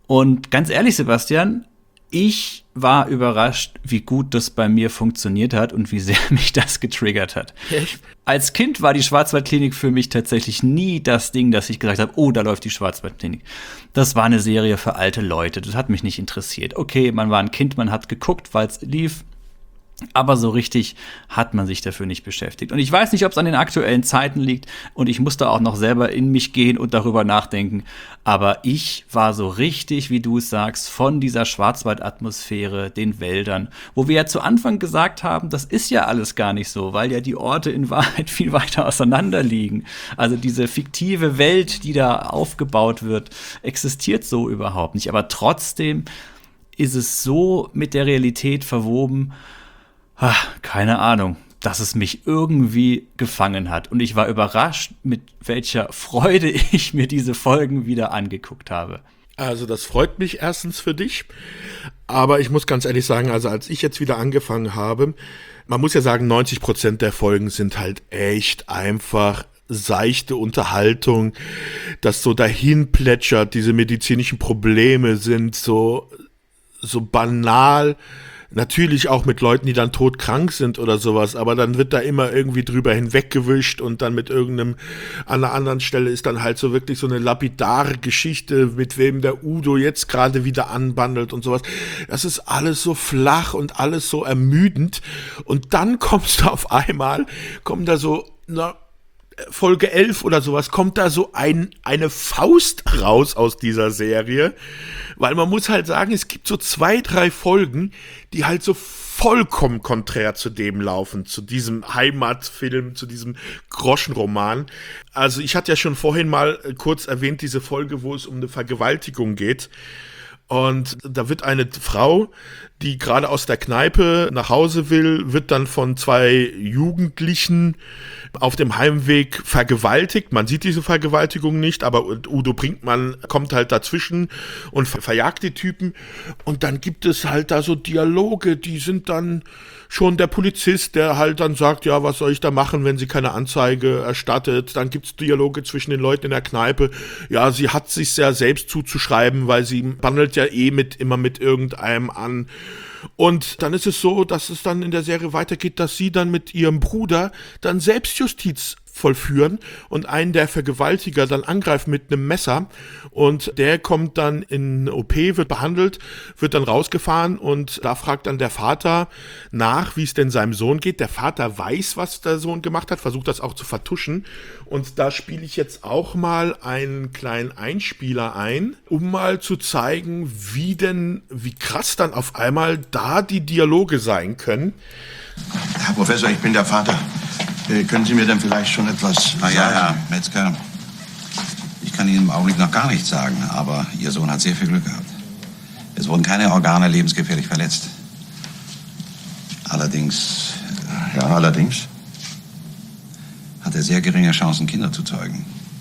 Und ganz ehrlich, Sebastian, ich war überrascht, wie gut das bei mir funktioniert hat und wie sehr mich das getriggert hat. Echt? Als Kind war die Schwarzwaldklinik für mich tatsächlich nie das Ding, dass ich gesagt habe, oh, da läuft die Schwarzwaldklinik. Das war eine Serie für alte Leute, das hat mich nicht interessiert. Okay, man war ein Kind, man hat geguckt, weil es lief. Aber so richtig hat man sich dafür nicht beschäftigt. Und ich weiß nicht, ob es an den aktuellen Zeiten liegt. Und ich musste auch noch selber in mich gehen und darüber nachdenken. Aber ich war so richtig, wie du es sagst, von dieser Schwarzwaldatmosphäre, den Wäldern, wo wir ja zu Anfang gesagt haben, das ist ja alles gar nicht so, weil ja die Orte in Wahrheit viel weiter auseinander liegen. Also diese fiktive Welt, die da aufgebaut wird, existiert so überhaupt nicht. Aber trotzdem ist es so mit der Realität verwoben, ach, keine Ahnung, dass es mich irgendwie gefangen hat. Und ich war überrascht, mit welcher Freude ich mir diese Folgen wieder angeguckt habe. Also das freut mich erstens für dich, aber ich muss ganz ehrlich sagen, also als ich jetzt wieder angefangen habe, man muss ja sagen, neunzig Prozent der Folgen sind halt echt einfach seichte Unterhaltung, das so dahin plätschert, diese medizinischen Probleme sind so, so banal. Natürlich auch mit Leuten, die dann todkrank sind oder sowas, aber dann wird da immer irgendwie drüber hinweggewischt und dann mit irgendeinem, an einer anderen Stelle ist dann halt so wirklich so eine lapidare Geschichte, mit wem der Udo jetzt gerade wieder anbandelt und sowas. Das ist alles so flach und alles so ermüdend und dann kommst du auf einmal, kommt da so, na, Folge elf oder sowas, kommt da so ein, eine Faust raus aus dieser Serie, weil man muss halt sagen, es gibt so zwei, drei Folgen, die halt so vollkommen konträr zu dem laufen, zu diesem Heimatfilm, zu diesem Groschenroman. Also ich hatte ja schon vorhin mal kurz erwähnt, diese Folge, wo es um eine Vergewaltigung geht. Und da wird eine Frau, die gerade aus der Kneipe nach Hause will, wird dann von zwei Jugendlichen auf dem Heimweg vergewaltigt. Man sieht diese Vergewaltigung nicht, aber Udo Brinkmann kommt halt dazwischen und verjagt die Typen. Und dann gibt es halt da so Dialoge, die sind dann schon der Polizist, der halt dann sagt, ja, was soll ich da machen, wenn sie keine Anzeige erstattet. Dann gibt es Dialoge zwischen den Leuten in der Kneipe. Ja, sie hat sich ja selbst zuzuschreiben, weil sie bandelt ja eh mit immer mit irgendeinem an. Und dann ist es so, dass es dann in der Serie weitergeht, dass sie dann mit ihrem Bruder dann Selbstjustiz vollführen und einen der Vergewaltiger dann angreifen mit einem Messer und der kommt dann in O P, wird behandelt, wird dann rausgefahren und da fragt dann der Vater nach, wie es denn seinem Sohn geht. Der Vater weiß, was der Sohn gemacht hat, versucht das auch zu vertuschen und da spiele ich jetzt auch mal einen kleinen Einspieler ein, um mal zu zeigen, wie denn, wie krass dann auf einmal da die Dialoge sein können. Herr Professor, ich bin der Vater. Äh, können Sie mir denn vielleicht schon etwas Ah ja, sagen? Herr Metzger. Ich kann Ihnen im Augenblick noch gar nichts sagen, aber Ihr Sohn hat sehr viel Glück gehabt. Es wurden keine Organe lebensgefährlich verletzt. Allerdings, Ja, allerdings. hat er sehr geringe Chancen, Kinder zu zeugen.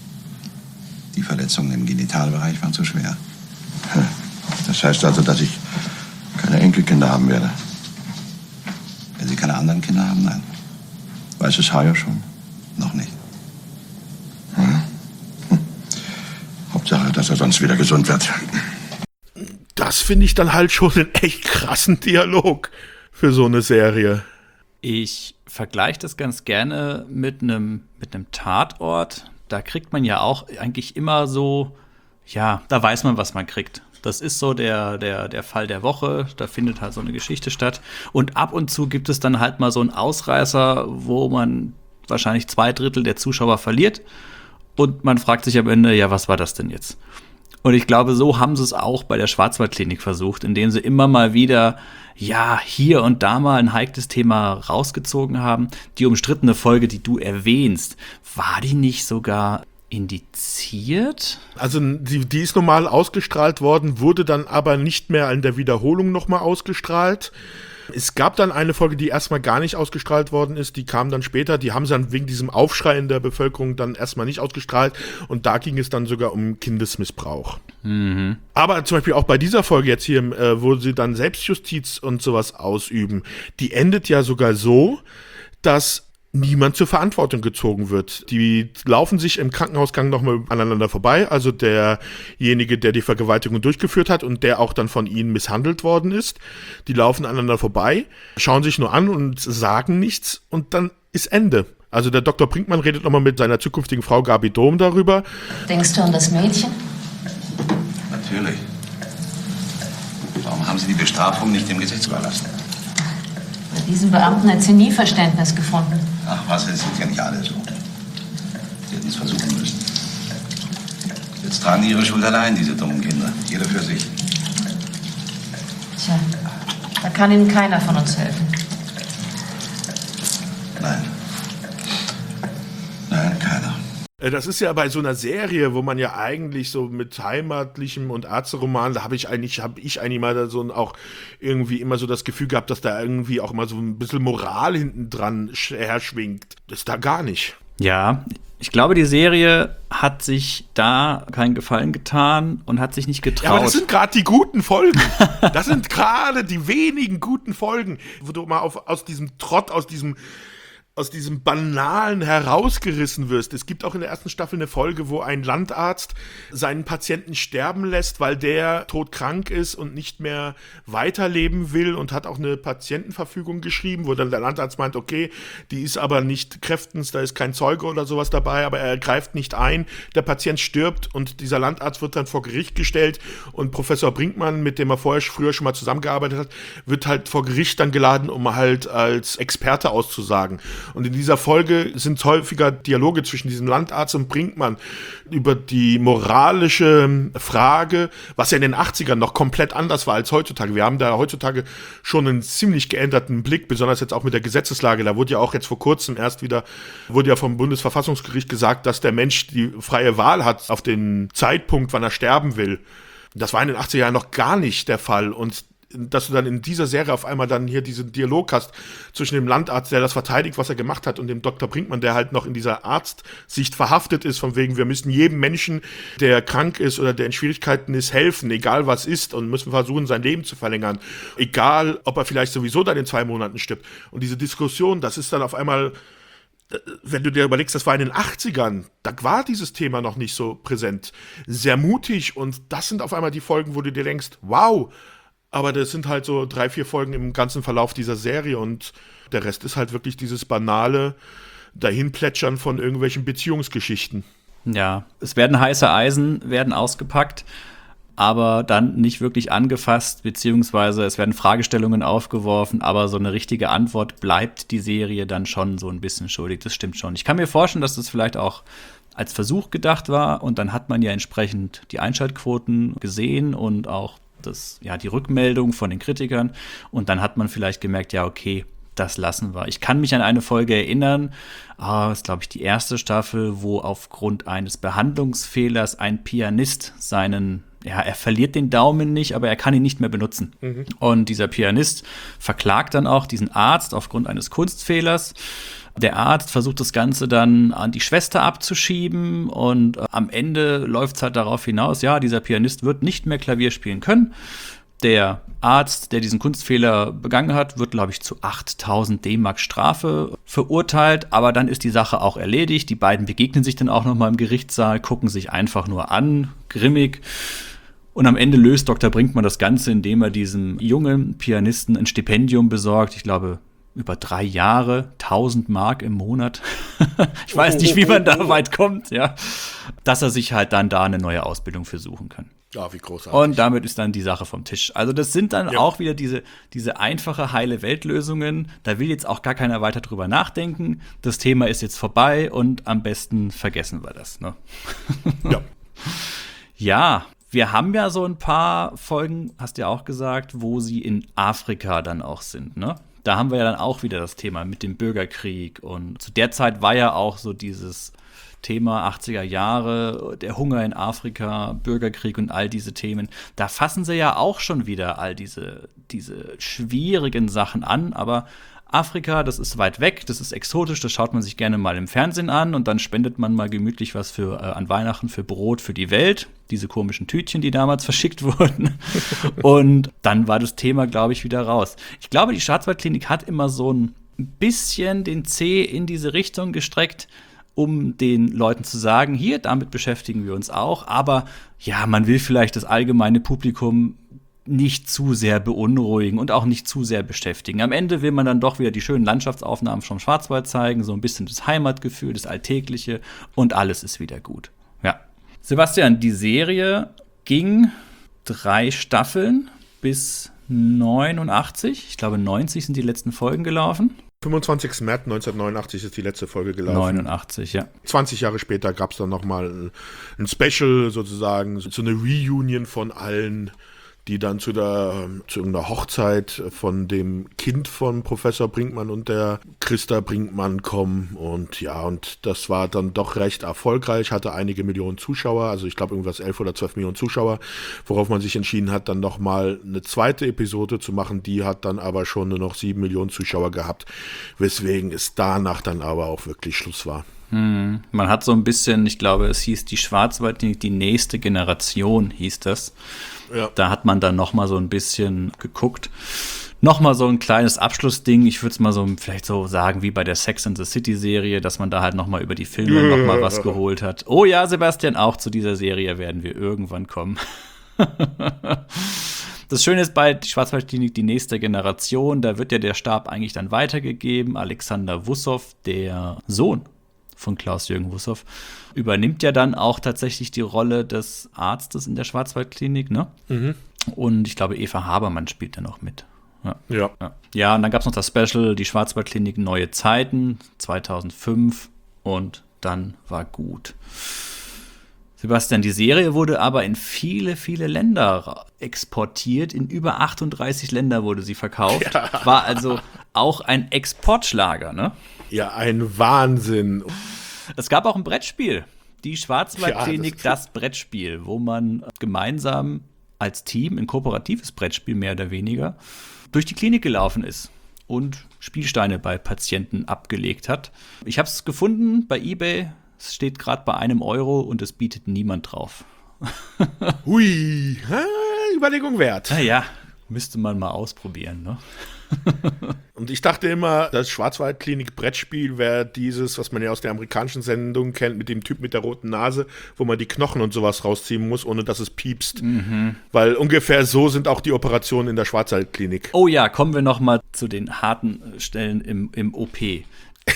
Die Verletzungen im Genitalbereich waren zu schwer. Das heißt also, dass ich keine Enkelkinder haben werde. Wenn Sie keine anderen Kinder haben, nein. Weiß es Hajo schon? Noch nicht. Hm. Hm. Hauptsache, dass er sonst wieder gesund wird. Das finde ich dann halt schon einen echt krassen Dialog für so eine Serie. Ich vergleiche das ganz gerne mit einem mit einem Tatort. Da kriegt man ja auch eigentlich immer so, ja, da weiß man, was man kriegt. Das ist so der, der, der Fall der Woche, da findet halt so eine Geschichte statt. Und ab und zu gibt es dann halt mal so einen Ausreißer, wo man wahrscheinlich zwei Drittel der Zuschauer verliert. Und man fragt sich am Ende, ja, was war das denn jetzt? Und ich glaube, so haben sie es auch bei der Schwarzwaldklinik versucht, indem sie immer mal wieder, ja, hier und da mal ein heikles Thema rausgezogen haben. Die umstrittene Folge, die du erwähnst, war die nicht sogar indiziert? Also die, die ist normal ausgestrahlt worden, wurde dann aber nicht mehr in der Wiederholung nochmal ausgestrahlt. Es gab dann eine Folge, die erstmal gar nicht ausgestrahlt worden ist, die kam dann später, die haben sie dann wegen diesem Aufschrei in der Bevölkerung dann erstmal nicht ausgestrahlt und da ging es dann sogar um Kindesmissbrauch. Mhm. Aber zum Beispiel auch bei dieser Folge jetzt hier, äh, wo sie dann Selbstjustiz und sowas ausüben, die endet ja sogar so, dass niemand zur Verantwortung gezogen wird. Die laufen sich im Krankenhausgang nochmal aneinander vorbei, also derjenige, der die Vergewaltigung durchgeführt hat und der auch dann von ihnen misshandelt worden ist, die laufen aneinander vorbei, schauen sich nur an und sagen nichts und dann ist Ende. Also der Doktor Brinkmann redet nochmal mit seiner zukünftigen Frau Gabi Dom darüber. Denkst du an das Mädchen? Natürlich. Warum haben Sie die Bestrafung nicht dem Gesetz überlassen? Bei diesem Beamten hat sie nie Verständnis gefunden. Ach was, es sind ja nicht alle so. Sie hätten es versuchen müssen. Jetzt tragen die ihre Schuld allein, diese dummen Kinder. Jeder für sich. Tja, da kann Ihnen keiner von uns helfen. Nein. Nein, keiner. Das ist ja bei so einer Serie, wo man ja eigentlich so mit heimatlichem und Ärzteroman, da habe ich eigentlich, habe ich eigentlich mal so auch irgendwie immer so das Gefühl gehabt, dass da irgendwie auch mal so ein bisschen Moral hinten dran herschwingt. Das ist da gar nicht. Ja, ich glaube, die Serie hat sich da keinen Gefallen getan und hat sich nicht getraut. Ja, aber das sind gerade die guten Folgen. Das sind gerade die wenigen guten Folgen, wo du mal auf, aus diesem Trott, aus diesem aus diesem Banalen herausgerissen wirst. Es gibt auch in der ersten Staffel eine Folge, wo ein Landarzt seinen Patienten sterben lässt, weil der todkrank ist und nicht mehr weiterleben will und hat auch eine Patientenverfügung geschrieben, wo dann der Landarzt meint, okay, die ist aber nicht kräftens, da ist kein Zeuge oder sowas dabei, aber er greift nicht ein, der Patient stirbt und dieser Landarzt wird dann vor Gericht gestellt und Professor Brinkmann, mit dem er vorher früher schon mal zusammengearbeitet hat, wird halt vor Gericht dann geladen, um halt als Experte auszusagen. Und in dieser Folge sind häufiger Dialoge zwischen diesem Landarzt und Brinkmann über die moralische Frage, was ja in den achtzigern noch komplett anders war als heutzutage. Wir haben da heutzutage schon einen ziemlich geänderten Blick, besonders jetzt auch mit der Gesetzeslage. Da wurde ja auch jetzt vor kurzem erst wieder, wurde ja vom Bundesverfassungsgericht gesagt, dass der Mensch die freie Wahl hat auf den Zeitpunkt, wann er sterben will. Das war in den achtziger Jahren noch gar nicht der Fall und dass du dann in dieser Serie auf einmal dann hier diesen Dialog hast zwischen dem Landarzt, der das verteidigt, was er gemacht hat, und dem Doktor Brinkmann, der halt noch in dieser Arztsicht verhaftet ist, von wegen, wir müssen jedem Menschen, der krank ist oder der in Schwierigkeiten ist, helfen, egal was ist, und müssen versuchen, sein Leben zu verlängern, egal, ob er vielleicht sowieso dann in zwei Monaten stirbt. Und diese Diskussion, das ist dann auf einmal, wenn du dir überlegst, das war in den achtzigern, da war dieses Thema noch nicht so präsent, sehr mutig, und das sind auf einmal die Folgen, wo du dir denkst, wow. Aber das sind halt so drei, vier Folgen im ganzen Verlauf dieser Serie und der Rest ist halt wirklich dieses banale Dahinplätschern von irgendwelchen Beziehungsgeschichten. Ja, es werden heiße Eisen, werden ausgepackt, aber dann nicht wirklich angefasst, beziehungsweise es werden Fragestellungen aufgeworfen, aber so eine richtige Antwort bleibt die Serie dann schon so ein bisschen schuldig. Das stimmt schon. Ich kann mir vorstellen, dass das vielleicht auch als Versuch gedacht war und dann hat man ja entsprechend die Einschaltquoten gesehen und auch das, ja, die Rückmeldung von den Kritikern und dann hat man vielleicht gemerkt, ja, okay, das lassen wir. Ich kann mich an eine Folge erinnern, ah, das ist, glaube ich, die erste Staffel, wo aufgrund eines Behandlungsfehlers ein Pianist seinen, ja, er verliert den Daumen nicht, aber er kann ihn nicht mehr benutzen. Mhm. Und dieser Pianist verklagt dann auch diesen Arzt aufgrund eines Kunstfehlers. Der Arzt versucht das Ganze dann an die Schwester abzuschieben und äh, am Ende läuft es halt darauf hinaus, ja, dieser Pianist wird nicht mehr Klavier spielen können. Der Arzt, der diesen Kunstfehler begangen hat, wird, glaube ich, zu achttausend D-Mark Strafe verurteilt, aber dann ist die Sache auch erledigt. Die beiden begegnen sich dann auch noch mal im Gerichtssaal, gucken sich einfach nur an, grimmig. Und am Ende löst Doktor Brinkmann das Ganze, indem er diesem jungen Pianisten ein Stipendium besorgt. Ich glaube, über drei Jahre, tausend Mark im Monat. Ich weiß nicht, wie man da weit kommt, ja. Dass er sich halt dann da eine neue Ausbildung für suchen kann. Ja, wie großartig. Und damit ist dann die Sache vom Tisch. Also das sind dann ja. auch wieder diese, diese einfache, heile Weltlösungen. Da will jetzt auch gar keiner weiter drüber nachdenken. Das Thema ist jetzt vorbei und am besten vergessen wir das. Ne? Ja. Ja, wir haben ja so ein paar Folgen, hast du ja auch gesagt, wo sie in Afrika dann auch sind, ne? Da haben wir ja dann auch wieder das Thema mit dem Bürgerkrieg. Und zu der Zeit war ja auch so dieses Thema achtziger Jahre, der Hunger in Afrika, Bürgerkrieg und all diese Themen. Da fassen sie ja auch schon wieder all diese, diese schwierigen Sachen an. Aber Afrika, das ist weit weg, das ist exotisch, das schaut man sich gerne mal im Fernsehen an und dann spendet man mal gemütlich was für äh, an Weihnachten für Brot für die Welt. Diese komischen Tütchen, die damals verschickt wurden. Und dann war das Thema, glaube ich, wieder raus. Ich glaube, die Schwarzwaldklinik hat immer so ein ein bisschen den Zeh in diese Richtung gestreckt, um den Leuten zu sagen, hier, damit beschäftigen wir uns auch. Aber ja, man will vielleicht das allgemeine Publikum nicht zu sehr beunruhigen und auch nicht zu sehr beschäftigen. Am Ende will man dann doch wieder die schönen Landschaftsaufnahmen vom Schwarzwald zeigen, so ein bisschen das Heimatgefühl, das Alltägliche und alles ist wieder gut. Ja. Sebastian, die Serie ging drei Staffeln bis neunundachtzig. Ich glaube, neunzig sind die letzten Folgen gelaufen. fünfundzwanzigsten März neunzehnhundertneunundachtzig ist die letzte Folge gelaufen. neunundachtzig, ja. zwanzig Jahre später gab es dann nochmal ein, ein Special sozusagen, so eine Reunion von allen, die dann zu der zu irgendeiner Hochzeit von dem Kind von Professor Brinkmann und der Christa Brinkmann kommen. Und ja, und das war dann doch recht erfolgreich, hatte einige Millionen Zuschauer, also ich glaube irgendwas elf oder zwölf Millionen Zuschauer, worauf man sich entschieden hat, dann nochmal eine zweite Episode zu machen. Die hat dann aber schon nur noch sieben Millionen Zuschauer gehabt, weswegen es danach dann aber auch wirklich Schluss war. Hm. Man hat so ein bisschen, ich glaube, es hieß die Schwarzwaldklinik, die nächste Generation hieß das. Ja. Da hat man dann noch mal so ein bisschen geguckt. Noch mal so ein kleines Abschlussding. Ich würde es mal so vielleicht so sagen wie bei der Sex and the City Serie, dass man da halt noch mal über die Filme noch mal was geholt hat. Oh ja, Sebastian, auch zu dieser Serie werden wir irgendwann kommen. Das Schöne ist bei die Schwarzwaldklinik, die nächste Generation, da wird ja der Stab eigentlich dann weitergegeben. Alexander Wussow, der Sohn von Klaus-Jürgen Wussow, übernimmt ja dann auch tatsächlich die Rolle des Arztes in der Schwarzwaldklinik, ne? Mhm. Und ich glaube, Eva Habermann spielt da noch mit. Ja. Ja. Ja, ja, und dann gab es noch das Special, die Schwarzwaldklinik Neue Zeiten, zweitausendfünf, und dann war gut. Sebastian, die Serie wurde aber in viele, viele Länder exportiert. In über achtunddreißig Länder wurde sie verkauft. Ja. War also auch ein Exportschlager, ne? Ja, ein Wahnsinn. Es gab auch ein Brettspiel, die Schwarzwaldklinik, ja, das, das Brettspiel, wo man gemeinsam als Team, ein kooperatives Brettspiel mehr oder weniger, durch die Klinik gelaufen ist und Spielsteine bei Patienten abgelegt hat. Ich habe es gefunden bei eBay, es steht gerade bei einem Euro und es bietet niemand drauf. Hui, Überlegung wert. Naja, müsste man mal ausprobieren, ne? Und ich dachte immer, das Schwarzwaldklinik-Brettspiel wäre dieses, was man ja aus der amerikanischen Sendung kennt, mit dem Typ mit der roten Nase, wo man die Knochen und sowas rausziehen muss, ohne dass es piepst. Mhm. Weil ungefähr so sind auch die Operationen in der Schwarzwaldklinik. Oh ja, kommen wir noch mal zu den harten Stellen im, im O P.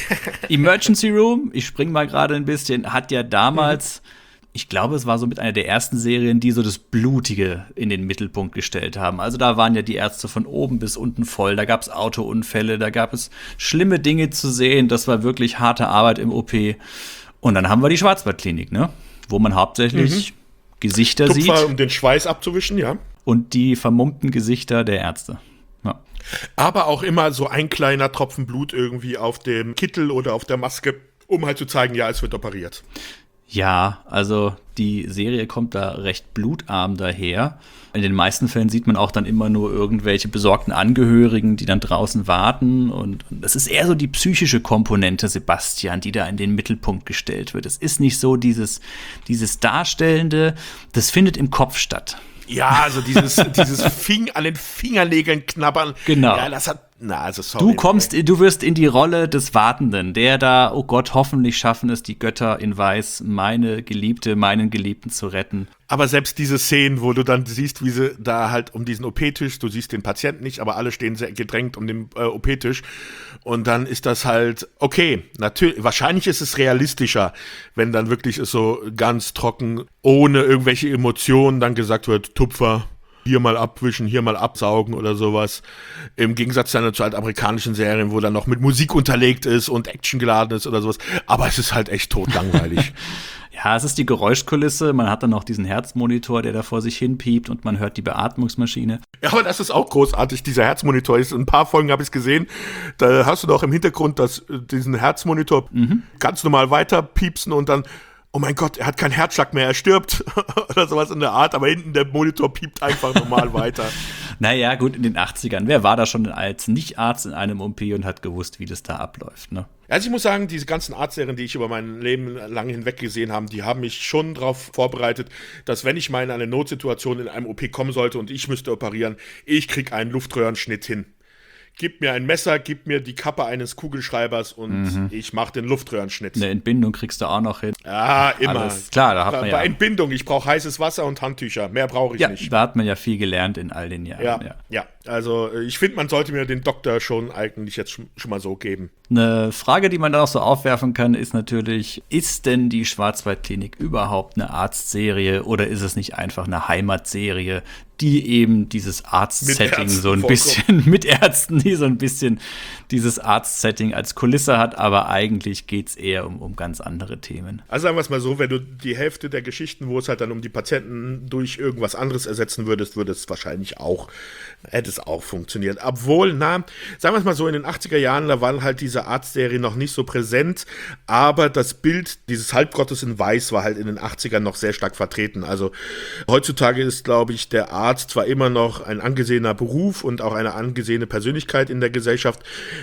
Emergency Room, ich spring mal gerade ein bisschen, hat ja damals, ich glaube, es war so mit einer der ersten Serien, die so das Blutige in den Mittelpunkt gestellt haben. Also da waren ja die Ärzte von oben bis unten voll, da gab es Autounfälle, da gab es schlimme Dinge zu sehen, das war wirklich harte Arbeit im O P. Und dann haben wir die Schwarzwaldklinik, ne? Wo man hauptsächlich mhm. Gesichter Tupfer, sieht. Um den Schweiß abzuwischen, ja. Und die vermummten Gesichter der Ärzte. Ja. Aber auch immer so ein kleiner Tropfen Blut irgendwie auf dem Kittel oder auf der Maske, um halt zu zeigen, ja, es wird operiert. Ja, also die Serie kommt da recht blutarm daher. In den meisten Fällen sieht man auch dann immer nur irgendwelche besorgten Angehörigen, die dann draußen warten. Und das ist eher so die psychische Komponente, Sebastian, die da in den Mittelpunkt gestellt wird. Es ist nicht so dieses, dieses Darstellende, das findet im Kopf statt. Ja, also dieses, dieses Fing an den Fingernägeln knabbern. Genau. Ja, das hat, na, also sorry. Du kommst, du wirst in die Rolle des Wartenden, der da, oh Gott, hoffentlich schaffen es die Götter in Weiß, meine Geliebte, meinen Geliebten zu retten. Aber selbst diese Szenen, wo du dann siehst, wie sie da halt um diesen O P-Tisch, du siehst den Patienten nicht, aber alle stehen sehr gedrängt um den äh, O P-Tisch. Und dann ist das halt, okay, natürlich, wahrscheinlich ist es realistischer, wenn dann wirklich es so ganz trocken, ohne irgendwelche Emotionen dann gesagt wird, Tupfer, hier mal abwischen, hier mal absaugen oder sowas. Im Gegensatz dann zu halt amerikanischen Serien, wo dann noch mit Musik unterlegt ist und Action geladen ist oder sowas. Aber es ist halt echt totlangweilig. Ja, es ist die Geräuschkulisse. Man hat dann noch diesen Herzmonitor, der da vor sich hin piept, und man hört die Beatmungsmaschine. Ja, aber das ist auch großartig, dieser Herzmonitor. In ein paar Folgen habe ich es gesehen. Da hast du doch im Hintergrund das, diesen Herzmonitor mhm. ganz normal weiter piepsen und dann, oh mein Gott, er hat keinen Herzschlag mehr, er stirbt oder sowas in der Art, aber hinten der Monitor piept einfach normal weiter. Naja, gut, in den achtzigern. Wer war da schon als Nicht-Arzt in einem O P und hat gewusst, wie das da abläuft, ne? Also ich muss sagen, diese ganzen Arztserien, die ich über mein Leben lang hinweg gesehen habe, die haben mich schon darauf vorbereitet, dass wenn ich mal in eine Notsituation in einem O P kommen sollte und ich müsste operieren, ich kriege einen Luftröhrenschnitt hin. gib mir ein Messer, gib mir die Kappe eines Kugelschreibers und mhm. ich mache den Luftröhrenschnitt. Eine Entbindung kriegst du auch noch hin. Ja, immer. Alles klar, da hat man Bei ja. Entbindung, ich brauche heißes Wasser und Handtücher. Mehr brauche ich ja, nicht. Da hat man ja viel gelernt in all den Jahren. Ja, ja. ja. Also ich finde, man sollte mir den Doktor schon eigentlich jetzt schon, schon mal so geben. Eine Frage, die man dann auch so aufwerfen kann, ist natürlich, ist denn die Schwarzwaldklinik überhaupt eine Arztserie oder ist es nicht einfach eine Heimatserie, die eben dieses Arzt-Setting so ein bisschen, mit Ärzten, die so ein bisschen dieses Arzt-Setting als Kulisse hat, aber eigentlich geht es eher um, um ganz andere Themen. Also sagen wir es mal so, wenn du die Hälfte der Geschichten, wo es halt dann um die Patienten durch irgendwas anderes ersetzen würdest, würde es wahrscheinlich auch, hätte es auch funktioniert. Obwohl, na, sagen wir es mal so, in den achtziger Jahren, da waren halt diese Arztserien noch nicht so präsent, aber das Bild dieses Halbgottes in Weiß war halt in den achtzigern noch sehr stark vertreten. Also heutzutage ist, glaube ich, der Arzt zwar immer noch ein angesehener Beruf und auch eine angesehene Persönlichkeit in der Gesellschaft,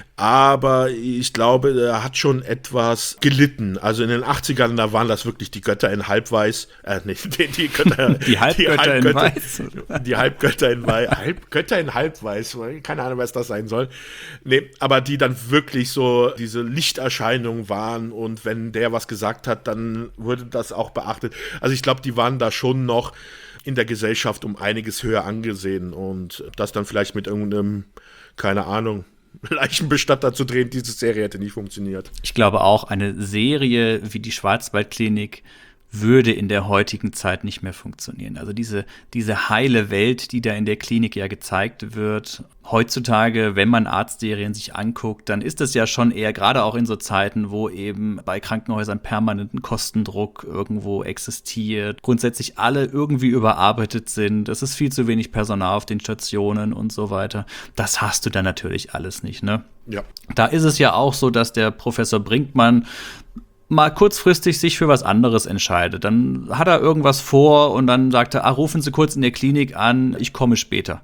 aber ich glaube, er hat schon etwas gelitten. Also in den achtzigern, da waren das wirklich die Götter in Halbweiß, äh, nicht, die, die Götter, die Halbgötter die Halbgötter, in Weiß. Die Halbgötter in Weiß, Halbgötter in Halbweiß, keine Ahnung, was das sein soll. Nee, aber die dann wirklich so diese Lichterscheinungen waren und wenn der was gesagt hat, dann wurde das auch beachtet. Also ich glaube, die waren da schon noch in der Gesellschaft um einiges höher angesehen und das dann vielleicht mit irgendeinem, keine Ahnung, Leichenbestatter zu drehen, diese Serie hätte nicht funktioniert. Ich glaube auch, eine Serie wie die Schwarzwaldklinik würde in der heutigen Zeit nicht mehr funktionieren. Also diese, diese heile Welt, die da in der Klinik ja gezeigt wird, heutzutage, wenn man Arztserien sich anguckt, dann ist es ja schon eher, gerade auch in so Zeiten, wo eben bei Krankenhäusern permanenten Kostendruck irgendwo existiert, grundsätzlich alle irgendwie überarbeitet sind, es ist viel zu wenig Personal auf den Stationen und so weiter. Das hast du dann natürlich alles nicht, ne? Ja. Da ist es ja auch so, dass der Professor Brinkmann mal kurzfristig sich für was anderes entscheidet. Dann hat er irgendwas vor und dann sagt er, ah, rufen Sie kurz in der Klinik an, ich komme später.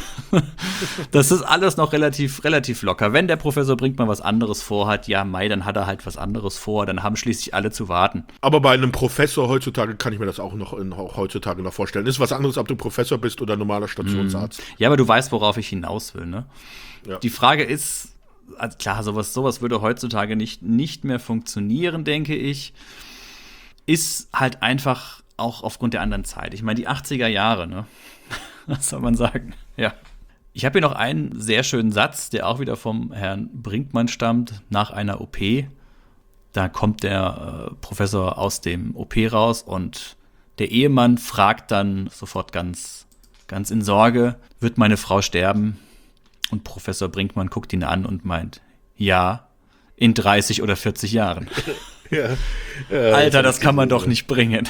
Das ist alles noch relativ, relativ locker. Wenn der Professor Brinkmann was anderes vorhat, ja, Mai, dann hat er halt was anderes vor, dann haben schließlich alle zu warten. Aber bei einem Professor heutzutage kann ich mir das auch noch in, auch heutzutage noch vorstellen. Ist was anderes, ob du Professor bist oder normaler Stationsarzt. Ja, aber du weißt, worauf ich hinaus will, ne? Ja. Die Frage ist, also klar, sowas, sowas würde heutzutage nicht, nicht mehr funktionieren, denke ich. Ist halt einfach auch aufgrund der anderen Zeit. Ich meine, die achtziger Jahre, ne? Was soll man sagen? Ja. Ich habe hier noch einen sehr schönen Satz, der auch wieder vom Herrn Brinkmann stammt, nach einer O P. Da kommt der äh, Professor aus dem O P raus und der Ehemann fragt dann sofort ganz, ganz in Sorge, wird meine Frau sterben? Und Professor Brinkmann guckt ihn an und meint, ja, in dreißig oder vierzig Jahren. Ja, ja, Alter, das kann man doch nicht bringen.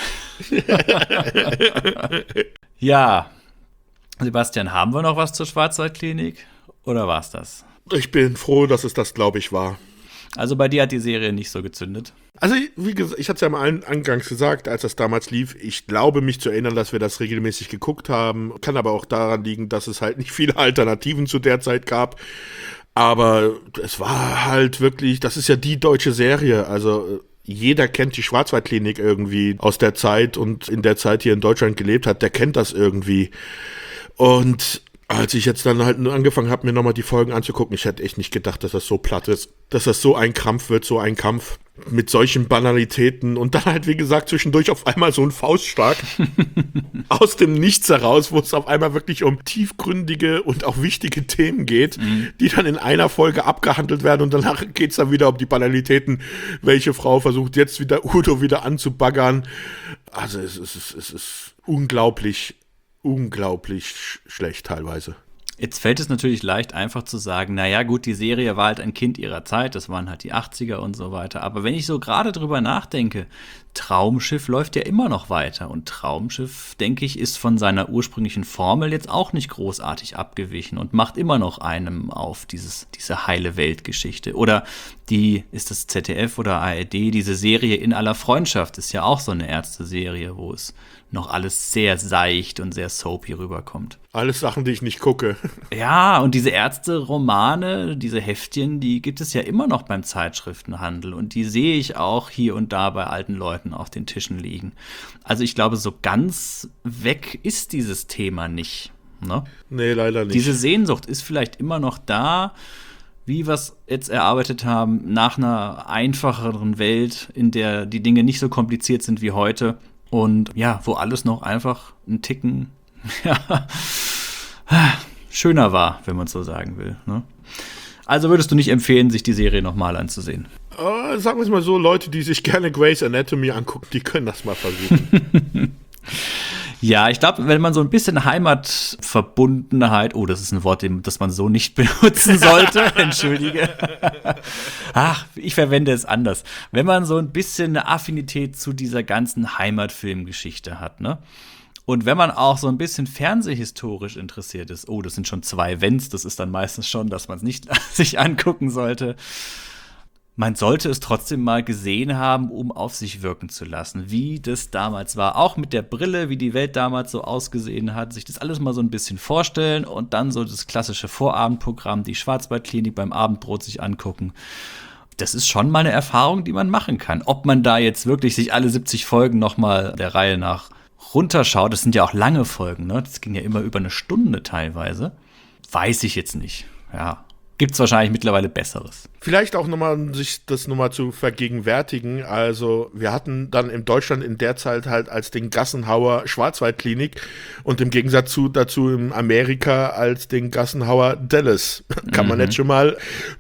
Ja, Sebastian, haben wir noch was zur Schwarzwaldklinik? Oder war es das? Ich bin froh, dass es das, glaube ich, war. Also bei dir hat die Serie nicht so gezündet? Also, wie gesagt, ich hatte es ja mal angangs gesagt, als das damals lief. Ich glaube, mich zu erinnern, dass wir das regelmäßig geguckt haben. Kann aber auch daran liegen, dass es halt nicht viele Alternativen zu der Zeit gab. Aber es war halt wirklich, das ist ja die deutsche Serie. Also jeder kennt die Schwarzwaldklinik irgendwie aus der Zeit und in der Zeit hier in Deutschland gelebt hat, der kennt das irgendwie. Und als ich jetzt dann halt nur angefangen habe, mir nochmal die Folgen anzugucken, ich hätte echt nicht gedacht, dass das so platt ist. Dass das so ein Krampf wird, so ein Kampf mit solchen Banalitäten und dann halt, wie gesagt, zwischendurch auf einmal so ein Faustschlag aus dem Nichts heraus, wo es auf einmal wirklich um tiefgründige und auch wichtige Themen geht, mhm. die dann in einer Folge abgehandelt werden und danach geht es dann wieder um die Banalitäten, welche Frau versucht jetzt wieder Udo wieder anzubaggern. Also es ist, es ist, es ist unglaublich, unglaublich sch- schlecht teilweise. Jetzt fällt es natürlich leicht, einfach zu sagen, naja gut, die Serie war halt ein Kind ihrer Zeit, das waren halt die achtziger und so weiter. Aber wenn ich so gerade drüber nachdenke, Traumschiff läuft ja immer noch weiter. Und Traumschiff, denke ich, ist von seiner ursprünglichen Formel jetzt auch nicht großartig abgewichen und macht immer noch einem auf dieses, diese heile Weltgeschichte. Oder die, ist das Z D F oder A R D, diese Serie In aller Freundschaft ist ja auch so eine Ärzte-Serie, wo es noch alles sehr seicht und sehr soapy rüberkommt. Alles Sachen, die ich nicht gucke. Ja, und diese Ärzte-Romane, diese Heftchen, die gibt es ja immer noch beim Zeitschriftenhandel. Und die sehe ich auch hier und da bei alten Leuten auf den Tischen liegen. Also ich glaube, so ganz weg ist dieses Thema nicht. Ne? Nee, leider nicht. Diese Sehnsucht ist vielleicht immer noch da, wie wir es jetzt erarbeitet haben, nach einer einfacheren Welt, in der die Dinge nicht so kompliziert sind wie heute und ja, wo alles noch einfach ein Ticken ja, schöner war, wenn man es so sagen will. Ne? Also würdest du nicht empfehlen, sich die Serie nochmal anzusehen? Uh, sagen wir es mal so, Leute, die sich gerne Grey's Anatomy angucken, die können das mal versuchen. Ja, ich glaube, wenn man so ein bisschen Heimatverbundenheit, oh, das ist ein Wort, das man so nicht benutzen sollte, entschuldige. Ach, ich verwende es anders. Wenn man so ein bisschen eine Affinität zu dieser ganzen Heimatfilmgeschichte hat, ne? Und wenn man auch so ein bisschen fernsehhistorisch interessiert ist, oh, das sind schon zwei Wenns, das ist dann meistens schon, dass man es nicht sich angucken sollte. Man sollte es trotzdem mal gesehen haben, um auf sich wirken zu lassen, wie das damals war. Auch mit der Brille, wie die Welt damals so ausgesehen hat, sich das alles mal so ein bisschen vorstellen und dann so das klassische Vorabendprogramm, die Schwarzwaldklinik beim Abendbrot sich angucken. Das ist schon mal eine Erfahrung, die man machen kann. Ob man da jetzt wirklich sich alle siebzig Folgen noch mal der Reihe nach runterschaut, das sind ja auch lange Folgen, ne? Das ging ja immer über eine Stunde teilweise. Weiß ich jetzt nicht, ja. Gibt es wahrscheinlich mittlerweile Besseres. Vielleicht auch nochmal, sich das nochmal zu vergegenwärtigen. Also wir hatten dann in Deutschland in der Zeit halt als den Gassenhauer Schwarzwaldklinik und im Gegensatz zu, dazu in Amerika als den Gassenhauer Dallas. Kann man Mhm. jetzt schon mal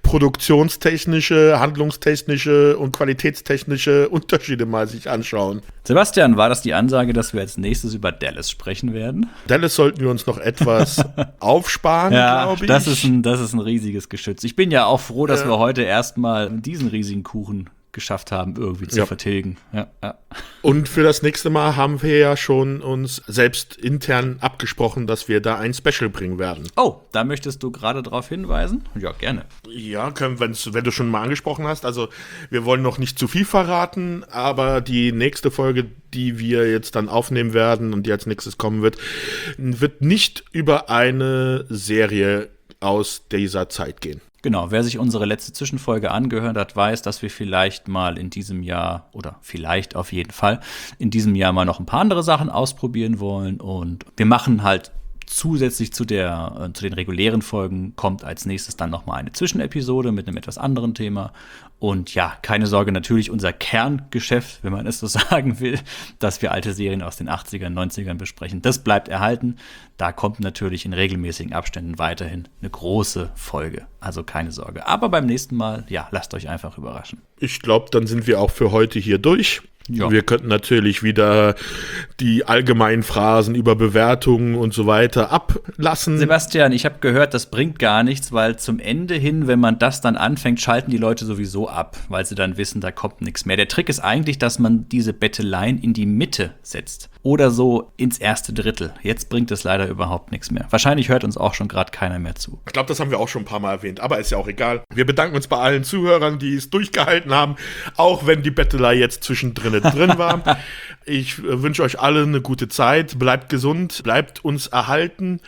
produktionstechnische, handlungstechnische und qualitätstechnische Unterschiede mal sich anschauen. Sebastian, war das die Ansage, dass wir als nächstes über Dallas sprechen werden? Dallas sollten wir uns noch etwas aufsparen, Ja, glaube ich. das ist, ein, das ist ein riesiges Geschütz. Ich bin ja auch froh, dass Ja. wir heute erstmal diesen riesigen Kuchen geschafft haben, irgendwie zu Ja. vertilgen. Ja, ja. Und für das nächste Mal haben wir ja schon uns selbst intern abgesprochen, dass wir da ein Special bringen werden. Oh, da möchtest du gerade drauf hinweisen? Ja, gerne. Ja, können, wenn's, wenn du schon mal angesprochen hast. Also wir wollen noch nicht zu viel verraten, aber die nächste Folge, die wir jetzt dann aufnehmen werden und die als nächstes kommen wird, wird nicht über eine Serie aus dieser Zeit gehen. Genau, wer sich unsere letzte Zwischenfolge angehört hat, weiß, dass wir vielleicht mal in diesem Jahr, oder vielleicht auf jeden Fall, in diesem Jahr mal noch ein paar andere Sachen ausprobieren wollen. Und wir machen halt zusätzlich zu, der, äh, zu den regulären Folgen, kommt als nächstes dann noch mal eine Zwischenepisode mit einem etwas anderen Thema. Und ja, keine Sorge, natürlich unser Kerngeschäft, wenn man es so sagen will, dass wir alte Serien aus den achtzigern, neunzigern besprechen, das bleibt erhalten. Da kommt natürlich in regelmäßigen Abständen weiterhin eine große Folge. Also keine Sorge. Aber beim nächsten Mal, ja, lasst euch einfach überraschen. Ich glaube, dann sind wir auch für heute hier durch. Ja. Wir könnten natürlich wieder die allgemeinen Phrasen über Bewertungen und so weiter ablassen. Sebastian, ich habe gehört, das bringt gar nichts, weil zum Ende hin, wenn man das dann anfängt, schalten die Leute sowieso ab, weil sie dann wissen, da kommt nichts mehr. Der Trick ist eigentlich, dass man diese Betteleien in die Mitte setzt oder so ins erste Drittel. Jetzt bringt es leider überhaupt nichts mehr. Wahrscheinlich hört uns auch schon gerade keiner mehr zu. Ich glaube, das haben wir auch schon ein paar Mal erwähnt, aber ist ja auch egal. Wir bedanken uns bei allen Zuhörern, die es durchgehalten haben, auch wenn die Bettelei jetzt zwischendrin drin war. Ich äh, wünsche euch alle eine gute Zeit. Bleibt gesund, bleibt uns erhalten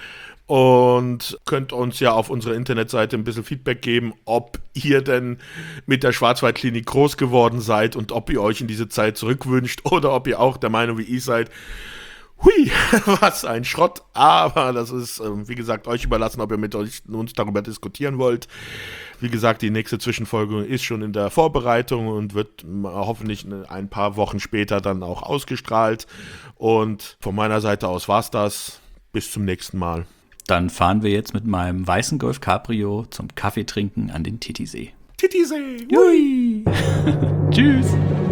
und könnt uns ja auf unserer Internetseite ein bisschen Feedback geben, ob ihr denn mit der Schwarzwaldklinik groß geworden seid und ob ihr euch in diese Zeit zurückwünscht oder ob ihr auch der Meinung wie ich seid, hui, was ein Schrott, aber das ist, äh, wie gesagt, euch überlassen, ob ihr mit euch, uns darüber diskutieren wollt. Wie gesagt, die nächste Zwischenfolge ist schon in der Vorbereitung und wird m, hoffentlich ein paar Wochen später dann auch ausgestrahlt. Und von meiner Seite aus war's das. Bis zum nächsten Mal. Dann fahren wir jetzt mit meinem weißen Golf Cabrio zum Kaffeetrinken an den Titisee. Titisee! Hui! Tschüss!